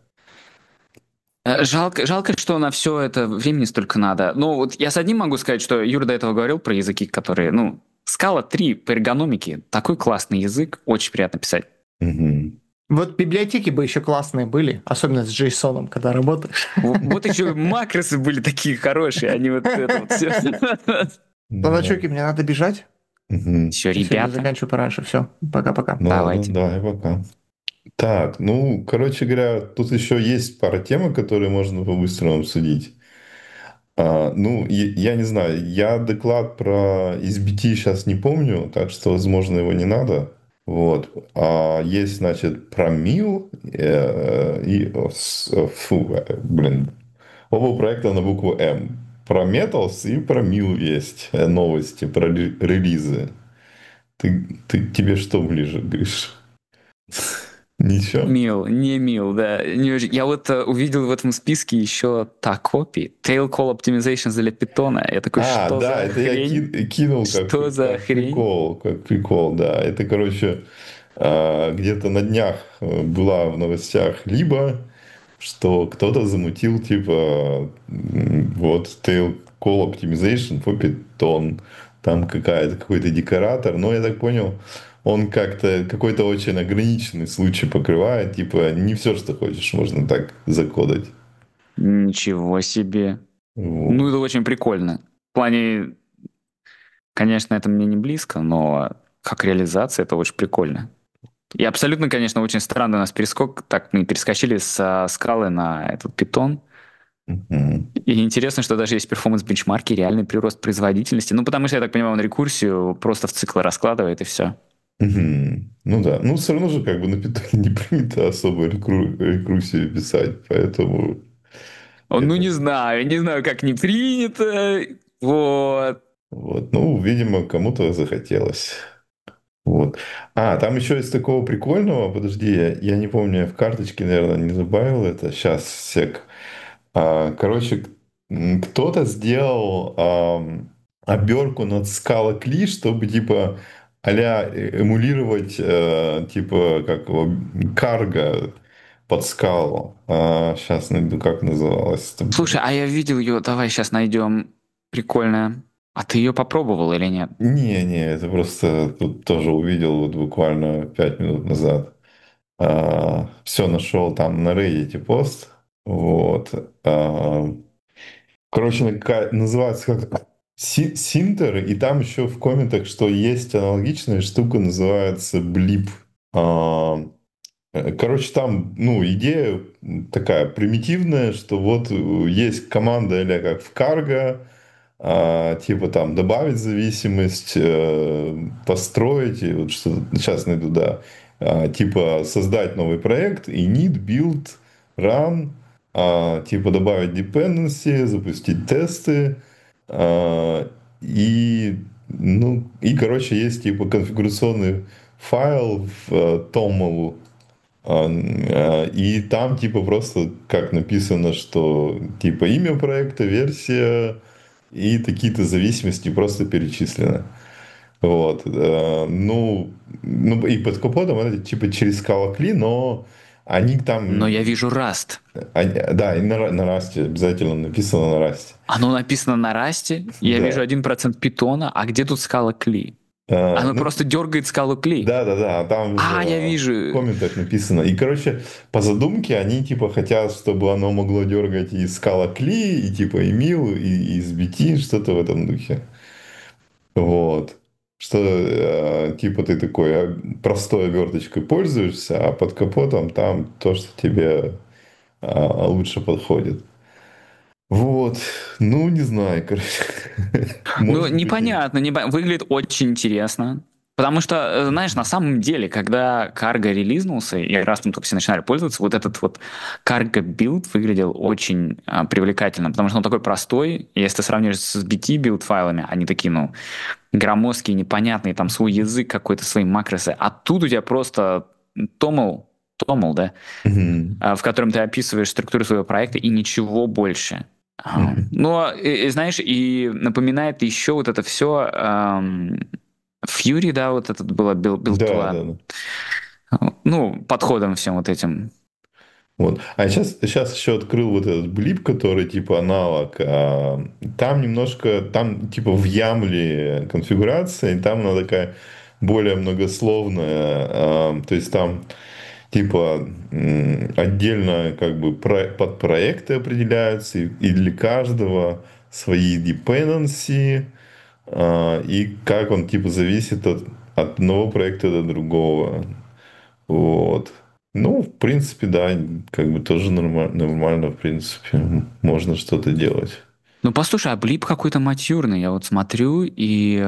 Жалко, что на все это времени столько надо. Ну, вот я с одним могу сказать, что Юра до этого говорил про языки, которые, ну, Scala 3 по эргономике, такой классный язык, очень приятно писать. Угу. Вот библиотеки бы еще классные были, особенно с JSON, когда работаешь. Вот еще макросы были такие хорошие, они вот это вот все. Луначоки, мне надо бежать. Все, Я ребята. заканчиваю пораньше. Все, пока-пока. Ну, Давайте. Да, и пока. Так, ну, короче говоря, тут еще есть пара тем, которые можно по-быстрому обсудить. Ну, я не знаю, я доклад про SBT сейчас не помню, так что, возможно, его не надо. Вот. А есть, значит, про Мил оба проекта на букву М. Про Metals и про Мил есть новости, про релизы. Тебе что ближе, Гриш? Ничего? Не мил, да. Я вот увидел в этом списке еще Takopi, Tail Call Optimization для питона. Я такой, что да, за это хрень? я кинул Что за хрень? как прикол, да. Это, короче, где-то на днях была в новостях либо, что кто-то замутил, типа, вот, Tail Call Optimization по Python. Там какой-то декоратор. Но я так понял, он как-то какой-то очень ограниченный случай покрывает. Типа, не все, что хочешь, можно так закодать. Ничего себе. Вот. Ну, это очень прикольно. В плане, конечно, это мне не близко, но как реализация это очень прикольно. И абсолютно, конечно, очень странный у нас перескок. Так, мы перескочили со скалы на этот питон. И интересно, что даже есть перформанс-бенчмарки, реальный прирост производительности. Ну, потому что, я так понимаю, он рекурсию просто в циклы раскладывает, и все. Ну да. Ну, все равно же как бы на питоне не принято особо рекурсию писать, поэтому... Ну, не знаю, как не принято. Вот. Ну, видимо, кому-то захотелось. Вот. Вот. Там еще из такого прикольного, подожди, я не помню, я в карточке, наверное, не добавил это. Сейчас, сек. Короче, кто-то сделал оберку над Scala Cli, чтобы типа а-ля эмулировать типа как его карго под скалу. Сейчас найду, как называлось. Слушай, а я видел ее, давай сейчас найдем. Прикольная. А ты ее попробовал или нет? Не, это просто тут тоже увидел вот буквально 5 минут назад. Все нашел там на Reddit пост. Вот. Короче, называется как Синтер, и там еще в комментах, что есть аналогичная штука, называется Блип. Короче, там, ну, идея такая примитивная, что вот есть команда, или как в Cargo, типа там добавить зависимость, построить, и вот что сейчас найду, да, типа создать новый проект, и init, build, run, типа добавить dependency, запустить тесты, короче, есть типа конфигурационный файл в Toml, и там типа просто как написано, что типа имя проекта, версия и какие-то зависимости просто перечислены. Вот. Ну, и под капотом это типа через Scala Cli, но они там... Но я вижу Rust. Да, и на Расте обязательно написано на Расте. Оно написано на Расте, я Да. вижу 1% питона, а где тут Scala Cli? Оно просто дергает Scala Cli. Да, там я в вижу. комментах написано. И, короче, по задумке они типа хотят, чтобы оно могло дергать и Scala Cli, и типа и Mil, и SBT, что-то в этом духе. Вот. Что типа ты такой простой оберточкой пользуешься, а под капотом там то, что тебе лучше подходит. Вот. Ну, не знаю, короче. Ну, Может быть, непонятно, выглядит очень интересно. Потому что, знаешь, на самом деле, когда Cargo релизнулся, и раз мы только все начинали пользоваться, вот этот вот Cargo билд выглядел очень привлекательно, потому что он такой простой, и если ты сравнишь с BT билд файлами, они такие, ну, громоздкие, непонятные, там свой язык какой-то, свои макросы, а тут у тебя просто Toml, да, в котором ты описываешь структуру своего проекта и ничего больше. Но, знаешь, и напоминает еще вот это все Fury, да, вот этот было билд да. ну, подходом всем вот этим. Вот. А сейчас еще открыл вот этот Блип, который типа аналог. Там немножко, там типа в Ямле конфигурация, и там она такая более многословная. То есть там типа отдельно как бы подпроекты определяются, и для каждого свои dependency, и как он типа зависит от одного проекта до другого. Вот. Ну, в принципе, да, как бы тоже нормально, в принципе, можно что-то делать. Ну, послушай, а Блип какой-то матюрный. Я вот смотрю, и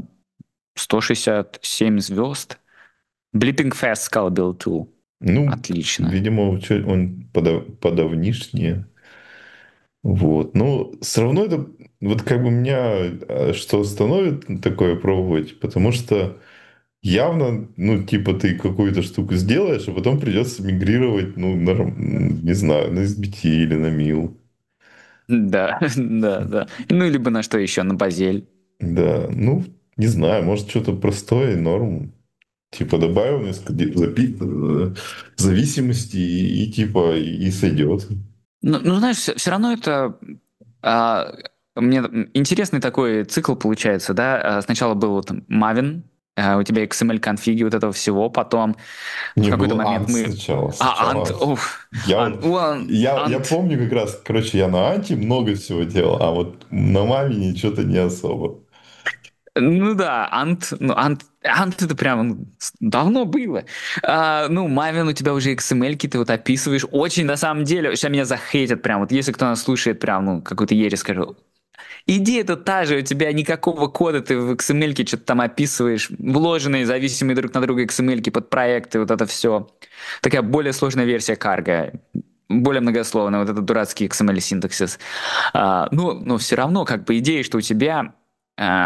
167 звезд. Blipping Fast Scala Build Tool. Ну, Отлично. видимо, он подавнишнее. Вот. Но все равно это вот как бы меня что остановит такое пробовать, потому что явно, ну, типа, ты какую-то штуку сделаешь, а потом придется мигрировать, ну, не знаю, на SBT или на Mil. Да. Ну, либо на что еще, на Базель. Да, ну, не знаю, может, что-то простое, норм. Типа, добавил несколько зависимостей и типа, и сойдет. Ну, знаешь, все равно это а, мне интересный такой цикл получается, да? Сначала был вот Maven, у тебя XML-конфиги вот этого всего, потом в Не, какой-то был момент Ант мы... сначала. Ант, уф. Я помню как раз, короче, я на Анте много всего делал, а вот на Мавине что-то не особо. Ну да, Ант это прям давно было. Ну, Maven, у тебя уже XML-ки, ты вот описываешь. Очень, на самом деле, сейчас меня захейтят прям. Вот если кто нас слушает, прям, ну, какую-то ересь скажу. Идея-то та же, у тебя никакого кода, ты в XML-ке что-то там описываешь, вложенные, зависимые друг на друга XML-ки под проекты, вот это все. Такая более сложная версия Cargo, более многословная, вот этот дурацкий XML-синтаксис. Но все равно, как бы, идея, что у тебя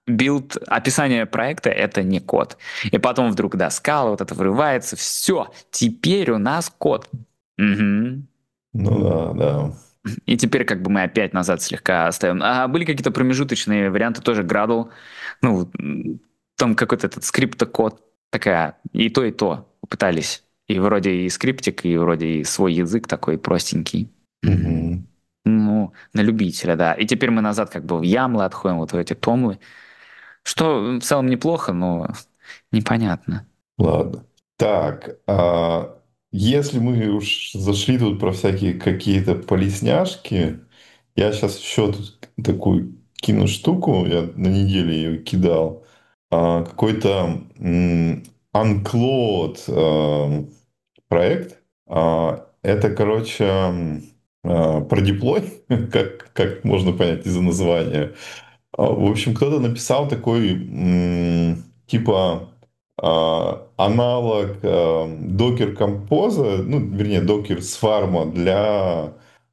билд, описание проекта — это не код. И потом вдруг, да, скала вот это вырывается, все, теперь у нас код. Мгм. Ну да. И теперь как бы мы опять назад слегка оставим. А были какие-то промежуточные варианты, тоже Gradle, ну, там какой-то этот скриптокод, такая, и то попытались. И вроде и скриптик, и вроде и свой язык такой простенький. Мгм. Ну, на любителя, да. И теперь мы назад как бы в ямлы отходим, вот в эти томлы. Что в целом неплохо, но непонятно. Ладно. Так, если мы уж зашли тут про всякие какие-то полесняшки, я сейчас еще тут такую кину штуку, я на неделе ее кидал. Какой-то Uncloud проект. Это, короче, про диплой, как можно понять из-за названия. В общем, кто-то написал такой типа аналог Docker Compose, ну, вернее, Docker Swarm для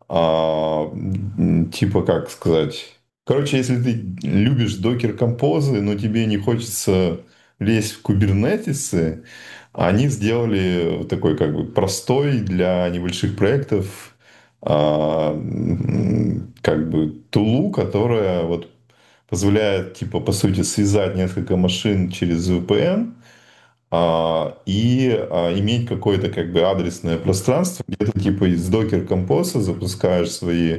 типа, как сказать... Короче, если ты любишь Docker Compose, но тебе не хочется лезть в кубернетисы, они сделали такой как бы простой для небольших проектов как бы тулу, которая вот позволяет, типа, по сути, связать несколько машин через VPN и иметь какое-то как бы адресное пространство, где ты типа из Docker Compose запускаешь свои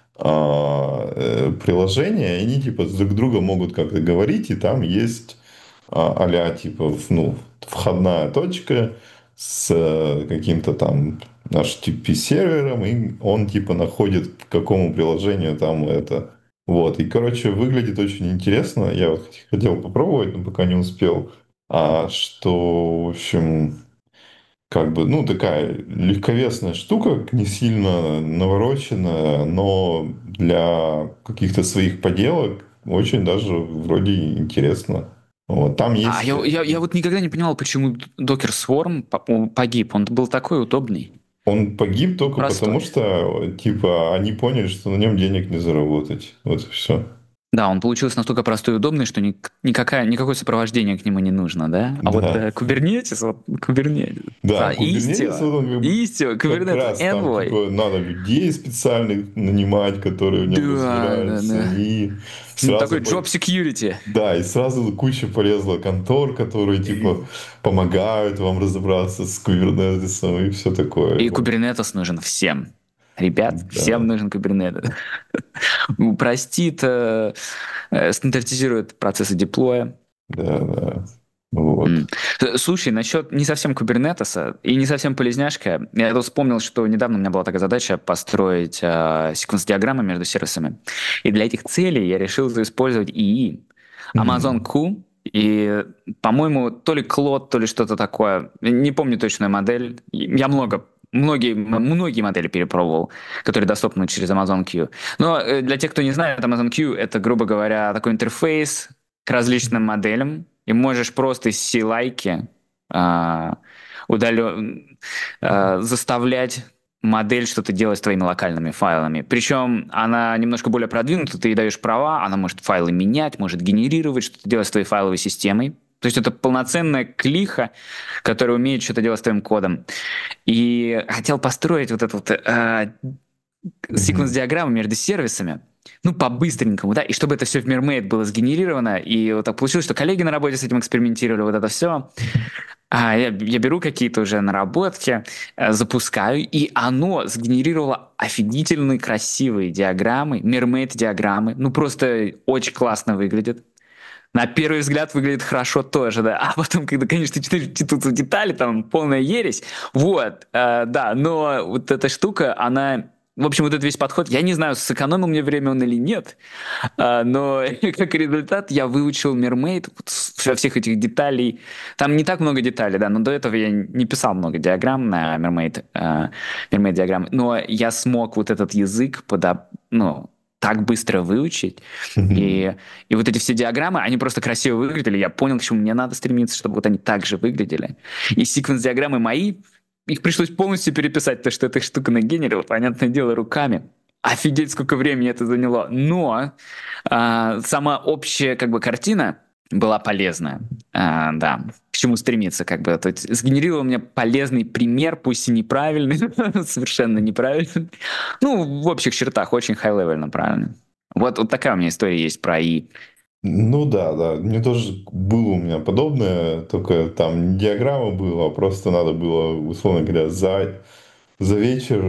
приложения, и они типа друг с другом могут как-то говорить, и там есть а-ля типа ну, входная точка с каким-то там HTTP сервером, и он типа находит, к какому приложению там это. Вот. И, короче, выглядит очень интересно. Я вот хотел попробовать, но пока не успел. Что, в общем, как бы, ну, такая легковесная штука, не сильно навороченная, но для каких-то своих поделок очень даже вроде интересно. Вот, там А есть... я вот никогда не понимал, почему Docker Swarm погиб. Он был такой удобный, Он погиб только потому, простой. что, типа, они поняли, что на нем денег не заработать. Вот и все. Да, он получился настолько простой и удобный, что никакое сопровождение к нему не нужно, да? А вот Да. Kubernetes, Да, Kubernetes, Istio, вот он Istio, как Kubernetes раз там, Envoy. типа, надо людей специальных нанимать, которые в нем разбираются, Да. и Ну, сразу... такой job security. Да, и сразу куча полезла контор, которые, типа, помогают вам разобраться с кубернетисом и все такое. И Вот. Kubernetes нужен всем. Ребят, всем Да, нужен Kubernetes. Упростит, стандартизирует процессы деплоя. да. Вот. М. Слушай, насчет не совсем кубернетеса и не совсем полезняшка, я тут вспомнил, что недавно у меня была такая задача построить секвенс-диаграммы между сервисами. И для этих целей я решил использовать ИИ. Amazon Мгм. Q и, по-моему, то ли Claude, то ли что-то такое. Не помню точную модель. Я многие модели перепробовал, которые доступны через Amazon Q. Но для тех, кто не знает, Amazon Q — это, грубо говоря, такой интерфейс к различным моделям, и можешь просто из CLI заставлять модель что-то делать с твоими локальными файлами. Причем она немножко более продвинута, ты ей даешь права, она может файлы менять, может генерировать, что-то делать с твоей файловой системой. То есть это полноценная клиха, которая умеет что-то делать с твоим кодом. И хотел построить вот эту вот Мгм. секвенс-диаграмму между сервисами, ну, по-быстренькому, да, и чтобы это все в Mermaid было сгенерировано, и вот так получилось, что коллеги на работе с этим экспериментировали, вот это все. Я беру какие-то уже наработки, запускаю, и оно сгенерировало офигительные красивые диаграммы, Mermaid-диаграммы, ну, просто очень классно выглядит. На первый взгляд выглядит хорошо тоже, да. А потом, когда, конечно, ты читаешь тут детали, там полная ересь. Вот, да, но вот эта штука, она... В общем, вот этот весь подход, я не знаю, сэкономил мне время он или нет, но как результат я выучил Mermaid во всех этих деталей. Там не так много деталей, да, но до этого я не писал много диаграмм на Mermaid диаграммы, но я смог вот этот язык так быстро выучить, Мгм. и вот эти все диаграммы, они просто красиво выглядели. Я понял, к чему мне надо стремиться, чтобы вот они так же выглядели. И секвенс-диаграммы мои, их пришлось полностью переписать, то, что эта штука нагенерила, понятное дело, руками. Офигеть, сколько времени это заняло. Но сама общая как бы картина была полезная. Да, к чему стремиться, как бы. То есть сгенерировал мне полезный пример, пусть и неправильный, совершенно неправильный. Ну, в общих чертах, очень high-level правильно. Вот такая у меня история есть про ИИ. Ну да, да. Мне тоже было у меня подобное, только там не диаграмма была, а просто надо было, условно говоря, за вечер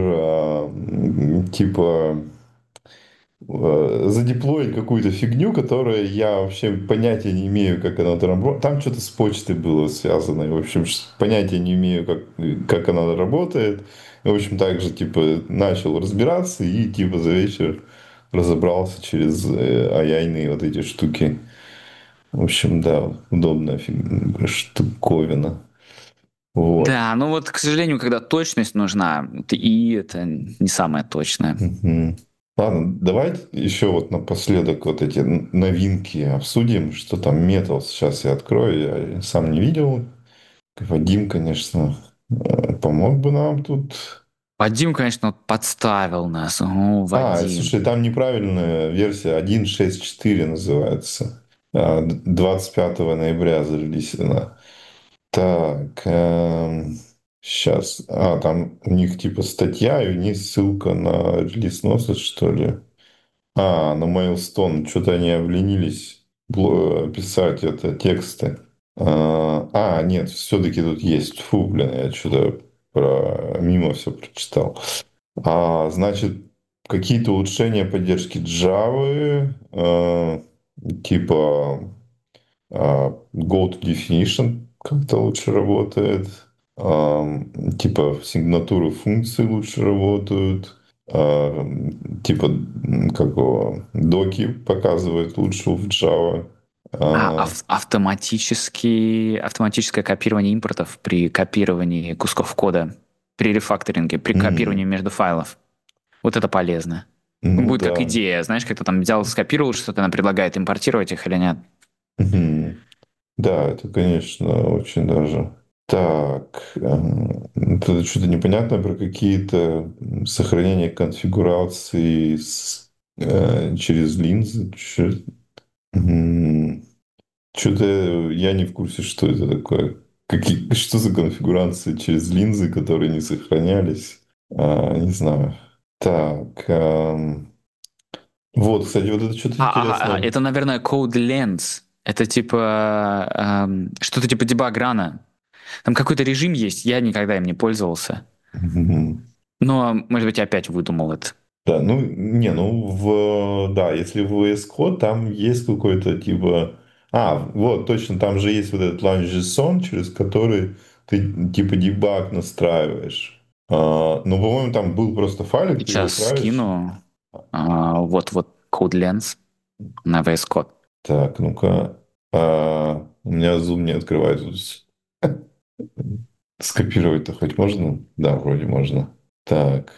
типа задеплоить какую-то фигню, которая я вообще понятия не имею, как она там работает. Там что-то с почтой было связано. И, в общем, понятия не имею, как она работает. И, в общем, также, типа, начал разбираться и, типа, за вечер разобрался через ай-яйные вот эти штуки. В общем, да, удобная штуковина. Вот. Да, ну вот, к сожалению, когда точность нужна, и это не самое точное. Мгм. Ладно, давайте еще вот напоследок вот эти новинки обсудим, что там Metal сейчас я открою, я сам не видел. Вадим, конечно, помог бы нам тут. Вадим, конечно, вот подставил нас. О, Вадим. Слушай, там неправильная версия 1.6.4 называется. 25 ноября зарелизена. Так, сейчас. Там у них типа статья, и вниз ссылка на релиз носа, что ли. На Mailstone. Что-то они обленились писать это тексты. Нет, все-таки тут есть. Фу, блин, я что-то мимо все прочитал. Значит, какие-то улучшения поддержки Java, типа Go to Definition как-то лучше работает, типа сигнатуры функций лучше работают, типа какого доки показывает лучше в Java. Автоматическое копирование импортов при копировании кусков кода, при рефакторинге, при копировании между файлов. Вот это полезно. Ну Будет как да. идея, знаешь, как ты там взял, скопировал что-то, она предлагает импортировать их или нет. Мгм. Да, это, конечно, очень даже. Так, это что-то непонятное про какие-то сохранения конфигурации через линзы. Что-то я не в курсе, что это такое. Что за конфигурации через линзы, которые не сохранялись? Не знаю. Так, вот, кстати, вот это что-то интересное. Это, наверное, Code Lens. Это типа что-то типа дебаг-рана. Там какой-то режим есть, я никогда им не пользовался. Мгм. Но, может быть, я опять выдумал это. Да, ну, не, ну, да, если в VS Code, там есть какой-то типа... вот, точно, там же есть вот этот launch.json, через который ты типа дебаг настраиваешь. Ну, по-моему, там был просто файлик, ты его Сейчас отправишь. скину. Вот Code Lens на VS Code. Так, ну-ка. У меня Zoom не открывает. Скопировать-то хоть можно? Да, вроде можно. Так,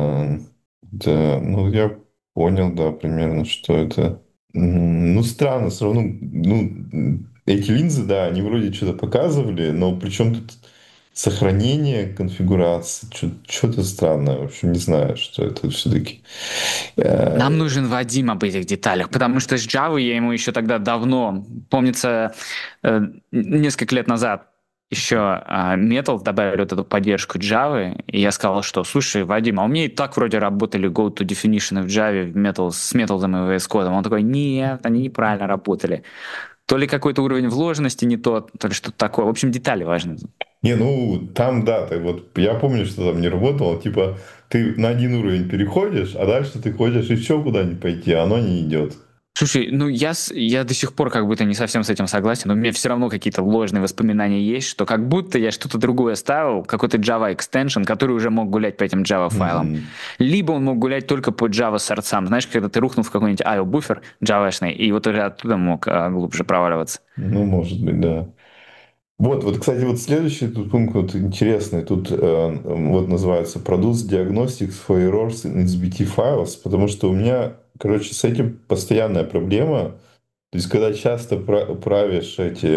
да, ну я понял, да, примерно, что это. Ну, странно, все равно, ну, эти линзы, да, они вроде что-то показывали, но причем тут сохранение конфигурации, что-то странное, в общем, не знаю, что это все-таки. Нам нужен Вадим об этих деталях, потому что с Java я ему еще тогда давно, помнится, несколько лет назад еще Metal добавили вот эту поддержку Java, и я сказал, что, слушай, Вадим, у меня и так вроде работали Go to Definition в Java с Metal и VS Code. Он такой, нет, они неправильно работали. То ли какой-то уровень вложенности не тот, то ли что-то такое. В общем, детали важны. Не, ну там да, вот я помню, что там не работало. Типа ты на один уровень переходишь, а дальше ты хочешь еще куда-нибудь пойти, а оно не идет. Слушай, ну я до сих пор как будто не совсем с этим согласен, но у меня все равно какие-то ложные воспоминания есть, что как будто я что-то другое ставил, какой-то Java extension, который уже мог гулять по этим Java файлам. Либо он мог гулять только по Java сорцам. Знаешь, когда ты рухнул в какой-нибудь IO буфер Java-шный, и вот уже оттуда мог глубже проваливаться. Ну, может быть, да. Вот, кстати, вот следующий тут пункт вот интересный. Тут вот называется Produce Diagnostics for Errors in XBT Files, потому что у меня, короче, с этим постоянная проблема. То есть, когда часто правишь эти,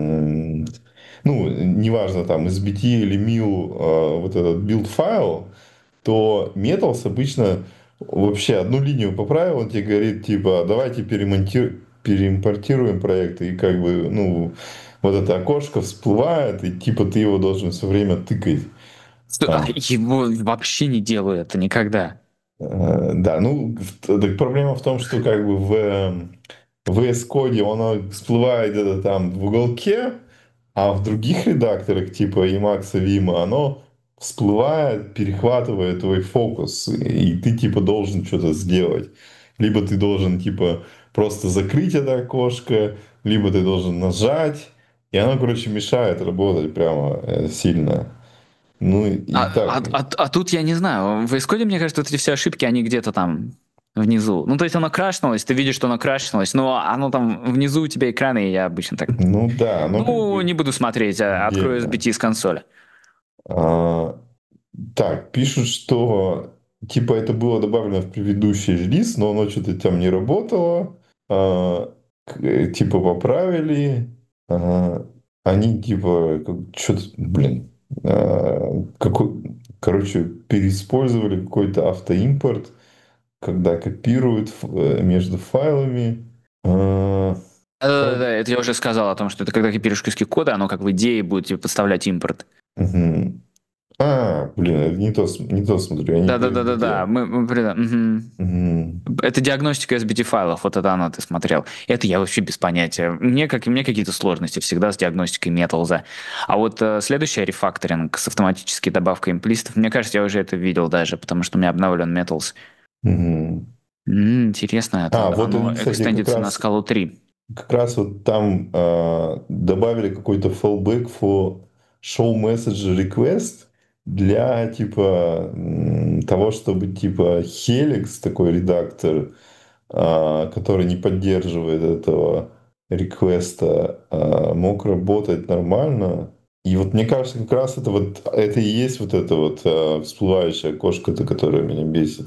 ну, неважно, там, SBT или MIL, вот этот build файл, то Metals обычно вообще одну линию поправил, он тебе говорит, типа, давайте переимпортируем проекты, и как бы, ну, вот это окошко всплывает, и типа ты его должен все время тыкать. Его вообще не делаю это никогда. Да, ну, так проблема в том, что как бы в VS Code оно всплывает где-то там в уголке, а в других редакторах, типа Emacs, Vim, оно всплывает, перехватывает твой фокус, и ты, типа, должен что-то сделать. Либо ты должен, типа, просто закрыть это окошко, либо ты должен нажать, и оно, короче, мешает работать прямо сильно. Ну, и так. А тут я не знаю. В VS Code, мне кажется, вот эти все ошибки, они где-то там внизу. Ну, то есть оно крашнулось, ты видишь, что оно крашнулось, но оно там внизу у тебя экрана, и я обычно так... Ну да, оно как Ну, не бы буду смотреть, открою отдельно. SBT с консоли. А, так, пишут, что типа это было добавлено в предыдущий релиз, но оно что-то там не работало. А, типа поправили. А, они типа что-то, блин, короче, переиспользовали какой-то автоимпорт, когда копируют между файлами. А, Да-да-да, это я уже сказал о том, что это когда копируешь куски кода, оно как в идее будет тебе подставлять импорт. мгм. Блин, это не то смотрю, я не то Да-да-да-да-да, видел. Мгм. Мгм. Это диагностика SBT файлов, вот это оно ты смотрел. Это я вообще без понятия. Мне какие-то сложности всегда с диагностикой Metalza. А вот следующий рефакторинг с автоматической добавкой имплистов, мне кажется, я уже это видел даже, потому что у меня обновлен Metals. Мгм. Интересно, это Вот оно они, кстати, экстендится на скалу 3. как раз вот там добавили какой-то fallback for show message request для типа того, чтобы типа Helix, такой редактор, который не поддерживает этого реквеста, мог работать нормально. И вот мне кажется, как раз это и есть вот это вот всплывающее окошко-то, которое меня бесит.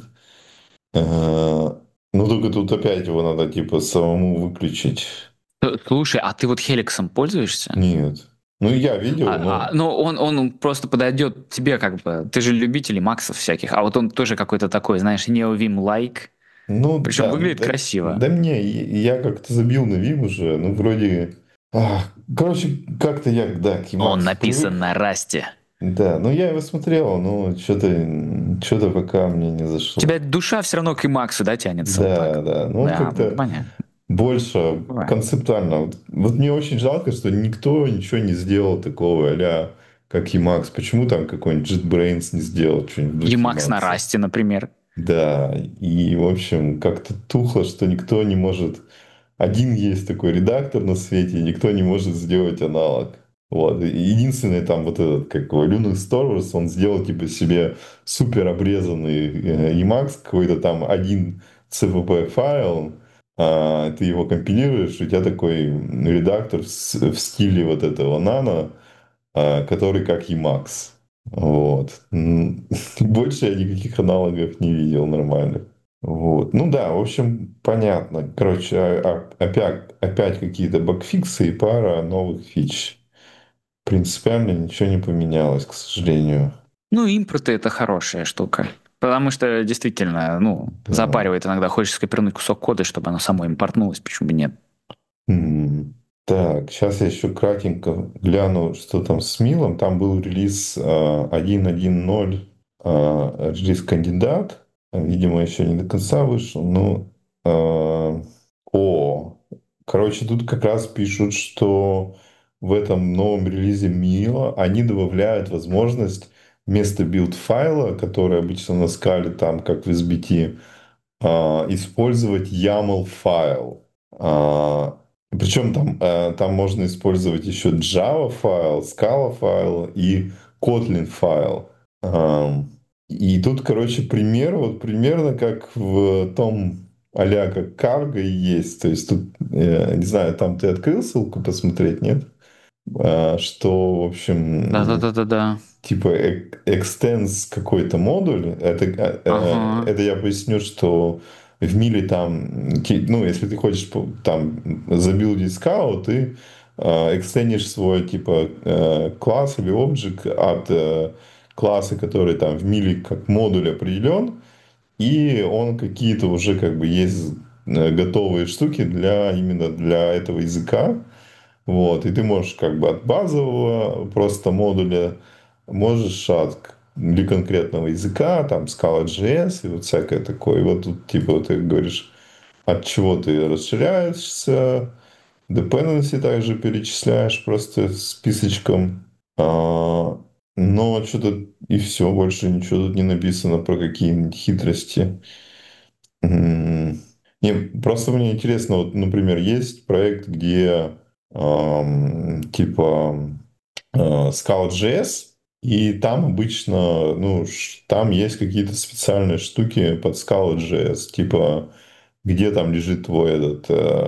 Ну, только тут опять его надо, типа, самому выключить. Слушай, а ты вот Хеликсом пользуешься? Нет. Ну, я видел, но... Ну, он просто подойдет тебе как бы. Ты же любитель Максов всяких, а вот он тоже какой-то такой, знаешь, неовим-лайк. Ну, Причем да, выглядит красиво. да мне, я как-то забил на Vim уже, ну, вроде... короче, как-то я, да, к Он Emacs привык. написан на расте. Да, ну, я его смотрел, но что-то пока мне не У зашло. тебя душа все равно к Имаксу, да, тянется вот так? Да, да, ну, он Да, как-то понятно. больше Бывает. концептуально. Вот мне очень жалко, что никто ничего не сделал такого а как Emacs. Почему там какой-нибудь JetBrains не сделал что-нибудь в духе Emacs на Emacs? расте, например. Да, и, в общем, как-то тухло, что никто не может... Один есть такой редактор на свете, и никто не может сделать аналог. Вот. И единственный там вот этот, как его, Linux Torvalds, он сделал типа себе супер обрезанный Emacs, какой-то там один CVP файл, ты его компилируешь, у тебя такой редактор в стиле вот этого нано, который как Emacs. Вот. Больше я никаких аналогов не видел нормальных. Вот. Ну да, в общем, понятно. Короче, опять какие-то багфиксы и пара новых фич. Принципиально ничего не поменялось, к сожалению. Ну, импорты это хорошая штука. Потому что действительно, ну, Да. запаривает иногда. Хочешь скопировать кусок кода, чтобы оно само импортнулось, почему бы нет. Так, сейчас я еще кратенько гляну, что там с Милом. Там был релиз 1.1.0, релиз кандидат. Видимо, еще не до конца вышел. Ну, короче, тут как раз пишут, что в этом новом релизе Мила они добавляют возможность вместо билд-файла, который обычно на скале, там, как в SBT, использовать YAML файл. Причем там можно использовать еще Java файл, Scala файл и Kotlin файл. И тут, короче, пример, вот примерно как в том а-ля как Cargo и есть. То есть тут, не знаю, там ты открыл ссылку посмотреть, нет? Что, в общем, Да-да-да-да-да. типа extends какой-то модуль. Ага. Это я поясню, что в мире там, ну, если ты хочешь там забилдить скау, ты экстендишь свой типа класс или объект от класса, который там в мире как модуль определен, и он какие-то уже как бы есть готовые штуки именно для этого языка. Вот, и ты можешь как бы от базового просто модуля, можешь для конкретного языка, там Scala.js и вот всякое такое. И вот тут типа ты говоришь, от чего ты расширяешься, dependency также перечисляешь просто списочком. Но что-то и все, больше ничего тут не написано про какие-нибудь хитрости. М, Не, просто мне интересно, вот, например, есть проект, где типа Scala.js, и там обычно, ну, там есть какие-то специальные штуки под Scala.js, типа, где там лежит твой этот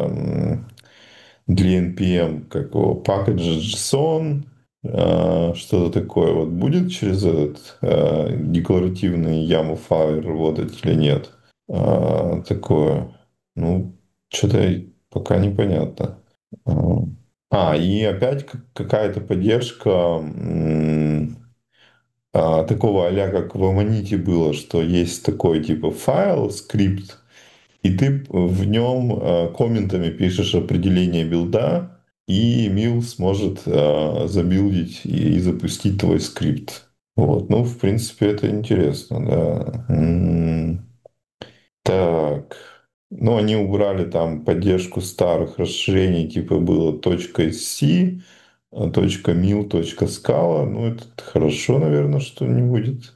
для NPM, как его, package.json, что-то такое вот будет через этот декларативный YAML файл работать или нет? Такое. Ну, что-то пока непонятно. А, и опять какая-то поддержка такого а-ля, как в Аманите было, что есть такой типа файл, скрипт, и ты в нем комментами пишешь определение билда, и Мил сможет забилдить и запустить твой скрипт. Вот. Ну, в принципе, это интересно, да. Так. Ну, они убрали там поддержку старых расширений, типа было .sc, .mil, .scala. Ну, это хорошо, наверное, что не будет.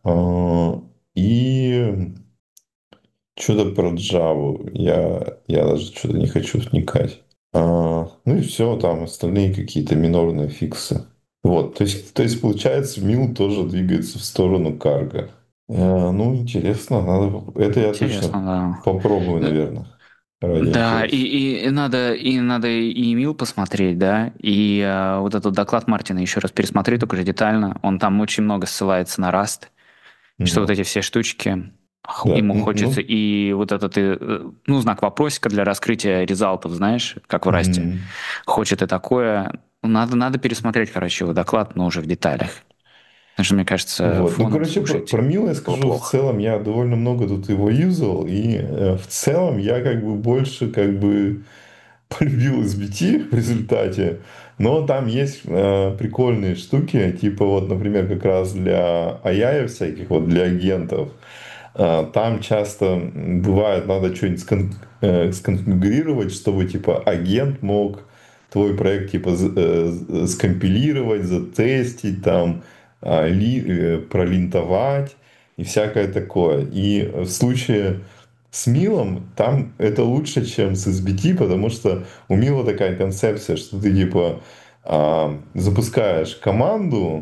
И что-то про Java. Я даже что-то не хочу вникать. Ну и все, там остальные какие-то минорные фиксы. Вот, то есть получается, Мил тоже двигается в сторону карго. Ну, интересно, это я точно Интересно, попробую, да. наверное, ради Да, и, интереса. и надо и Эмил посмотреть, да, и вот этот доклад Мартина еще раз пересмотреть, только уже детально. Он там очень много ссылается на Rust, что вот Мгм. эти все штучки Да, ему хочется. ну, И вот этот, ну, знак вопросика для раскрытия результатов, знаешь, как в Расте. мгм. Хочет и такое. Надо пересмотреть, короче, его доклад, но уже в деталях. Потому что, мне кажется, Вот. Ну, фоном короче, про слушать Мила я было скажу, в плохо. целом я довольно много тут его юзал, и в целом я как бы больше как бы полюбил SBT в результате, но там есть прикольные штуки, типа вот, например, как раз для AI всяких, вот для агентов, там часто бывает, надо что-нибудь сконфигурировать, чтобы типа агент мог твой проект типа скомпилировать, затестить, там, пролинтовать и всякое такое. И в случае с Милом там это лучше, чем с SBT, потому что у Мила такая концепция, что ты типа запускаешь команду,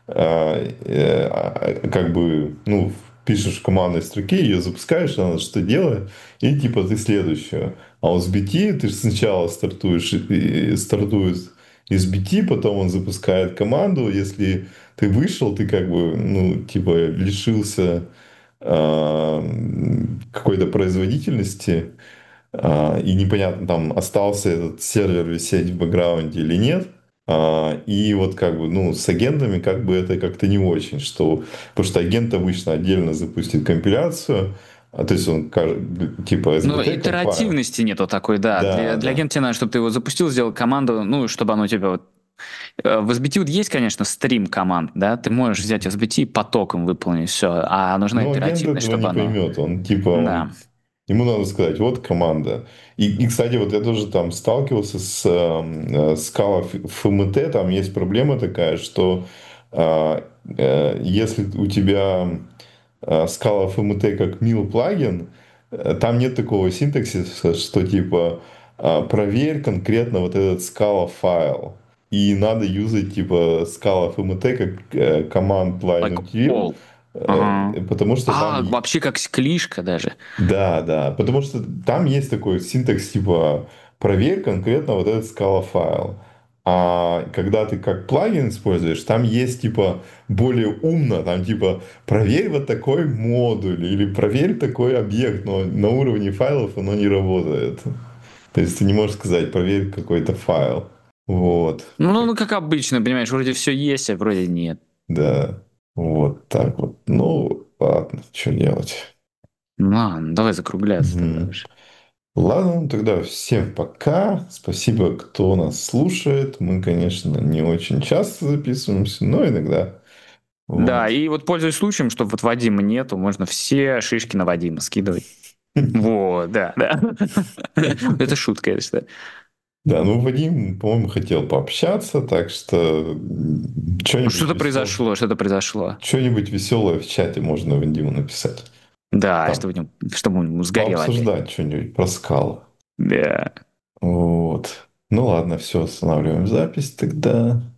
как бы, ну, пишешь в командной строке, ее запускаешь, она что делает, и типа ты следующую. А у SBT ты же сначала стартует из BT, потом он запускает команду. Если ты вышел, ты как бы, ну, типа лишился а, какой-то производительности, и непонятно, там остался этот сервер висеть в бэкграунде или нет. И вот как бы, ну, с агентами как бы это как-то не очень, потому что агент обычно отдельно запустит компиляцию, то есть он типа Ну, SBT компайл. итеративности нету такой, да. Да, Для да. агента тебе надо, чтобы ты его запустил, сделал команду, ну, чтобы оно у тебя вот... В SBT вот есть, конечно, стрим команд, да, ты можешь взять SBT и потоком выполнить все, а нужна Но агент итеративность, этого не чтобы оно... поймет. Он типа, Да. ему надо сказать, вот команда. Кстати, вот я тоже там сталкивался с Scala FMT, там есть проблема такая, что если у тебя Scala FMT как mil плагин, там нет такого синтаксиса, что типа проверь конкретно вот этот Scala файл. И надо юзать типа Scala FMT как command line Like util, all. Ага. потому что там... Вообще как клишка даже. Да, да, потому что там есть такой синтакс типа проверь конкретно вот этот Scala файл. А когда ты как плагин используешь, там есть типа более умно, там типа проверь вот такой модуль или проверь такой объект, но на уровне файлов оно не работает. То есть ты не можешь сказать проверь какой-то файл. Вот, Ну, как обычно, понимаешь, вроде все есть, а вроде нет. да, вот так вот. Ну, ладно, что делать. Ну ладно, давай закругляться тогда Мгм. уже. Ладно, ну тогда всем пока. Спасибо, кто нас слушает. Мы, конечно, не очень часто записываемся, но иногда. Да, Вот. и вот пользуясь случаем, что вот Вадима нету, можно все шишки на Вадима скидывать. Вот, да, да. Это шутка, я считаю. Да, ну Вадим, по-моему, хотел пообщаться, так что что-нибудь Что-то веселое. произошло, что-то произошло. Что-нибудь веселое в чате можно Вадиму написать. Да, Там, чтобы он сгорел опять. пообсуждать что-нибудь про скалы. Да. Вот. Ну ладно, все, останавливаем запись тогда.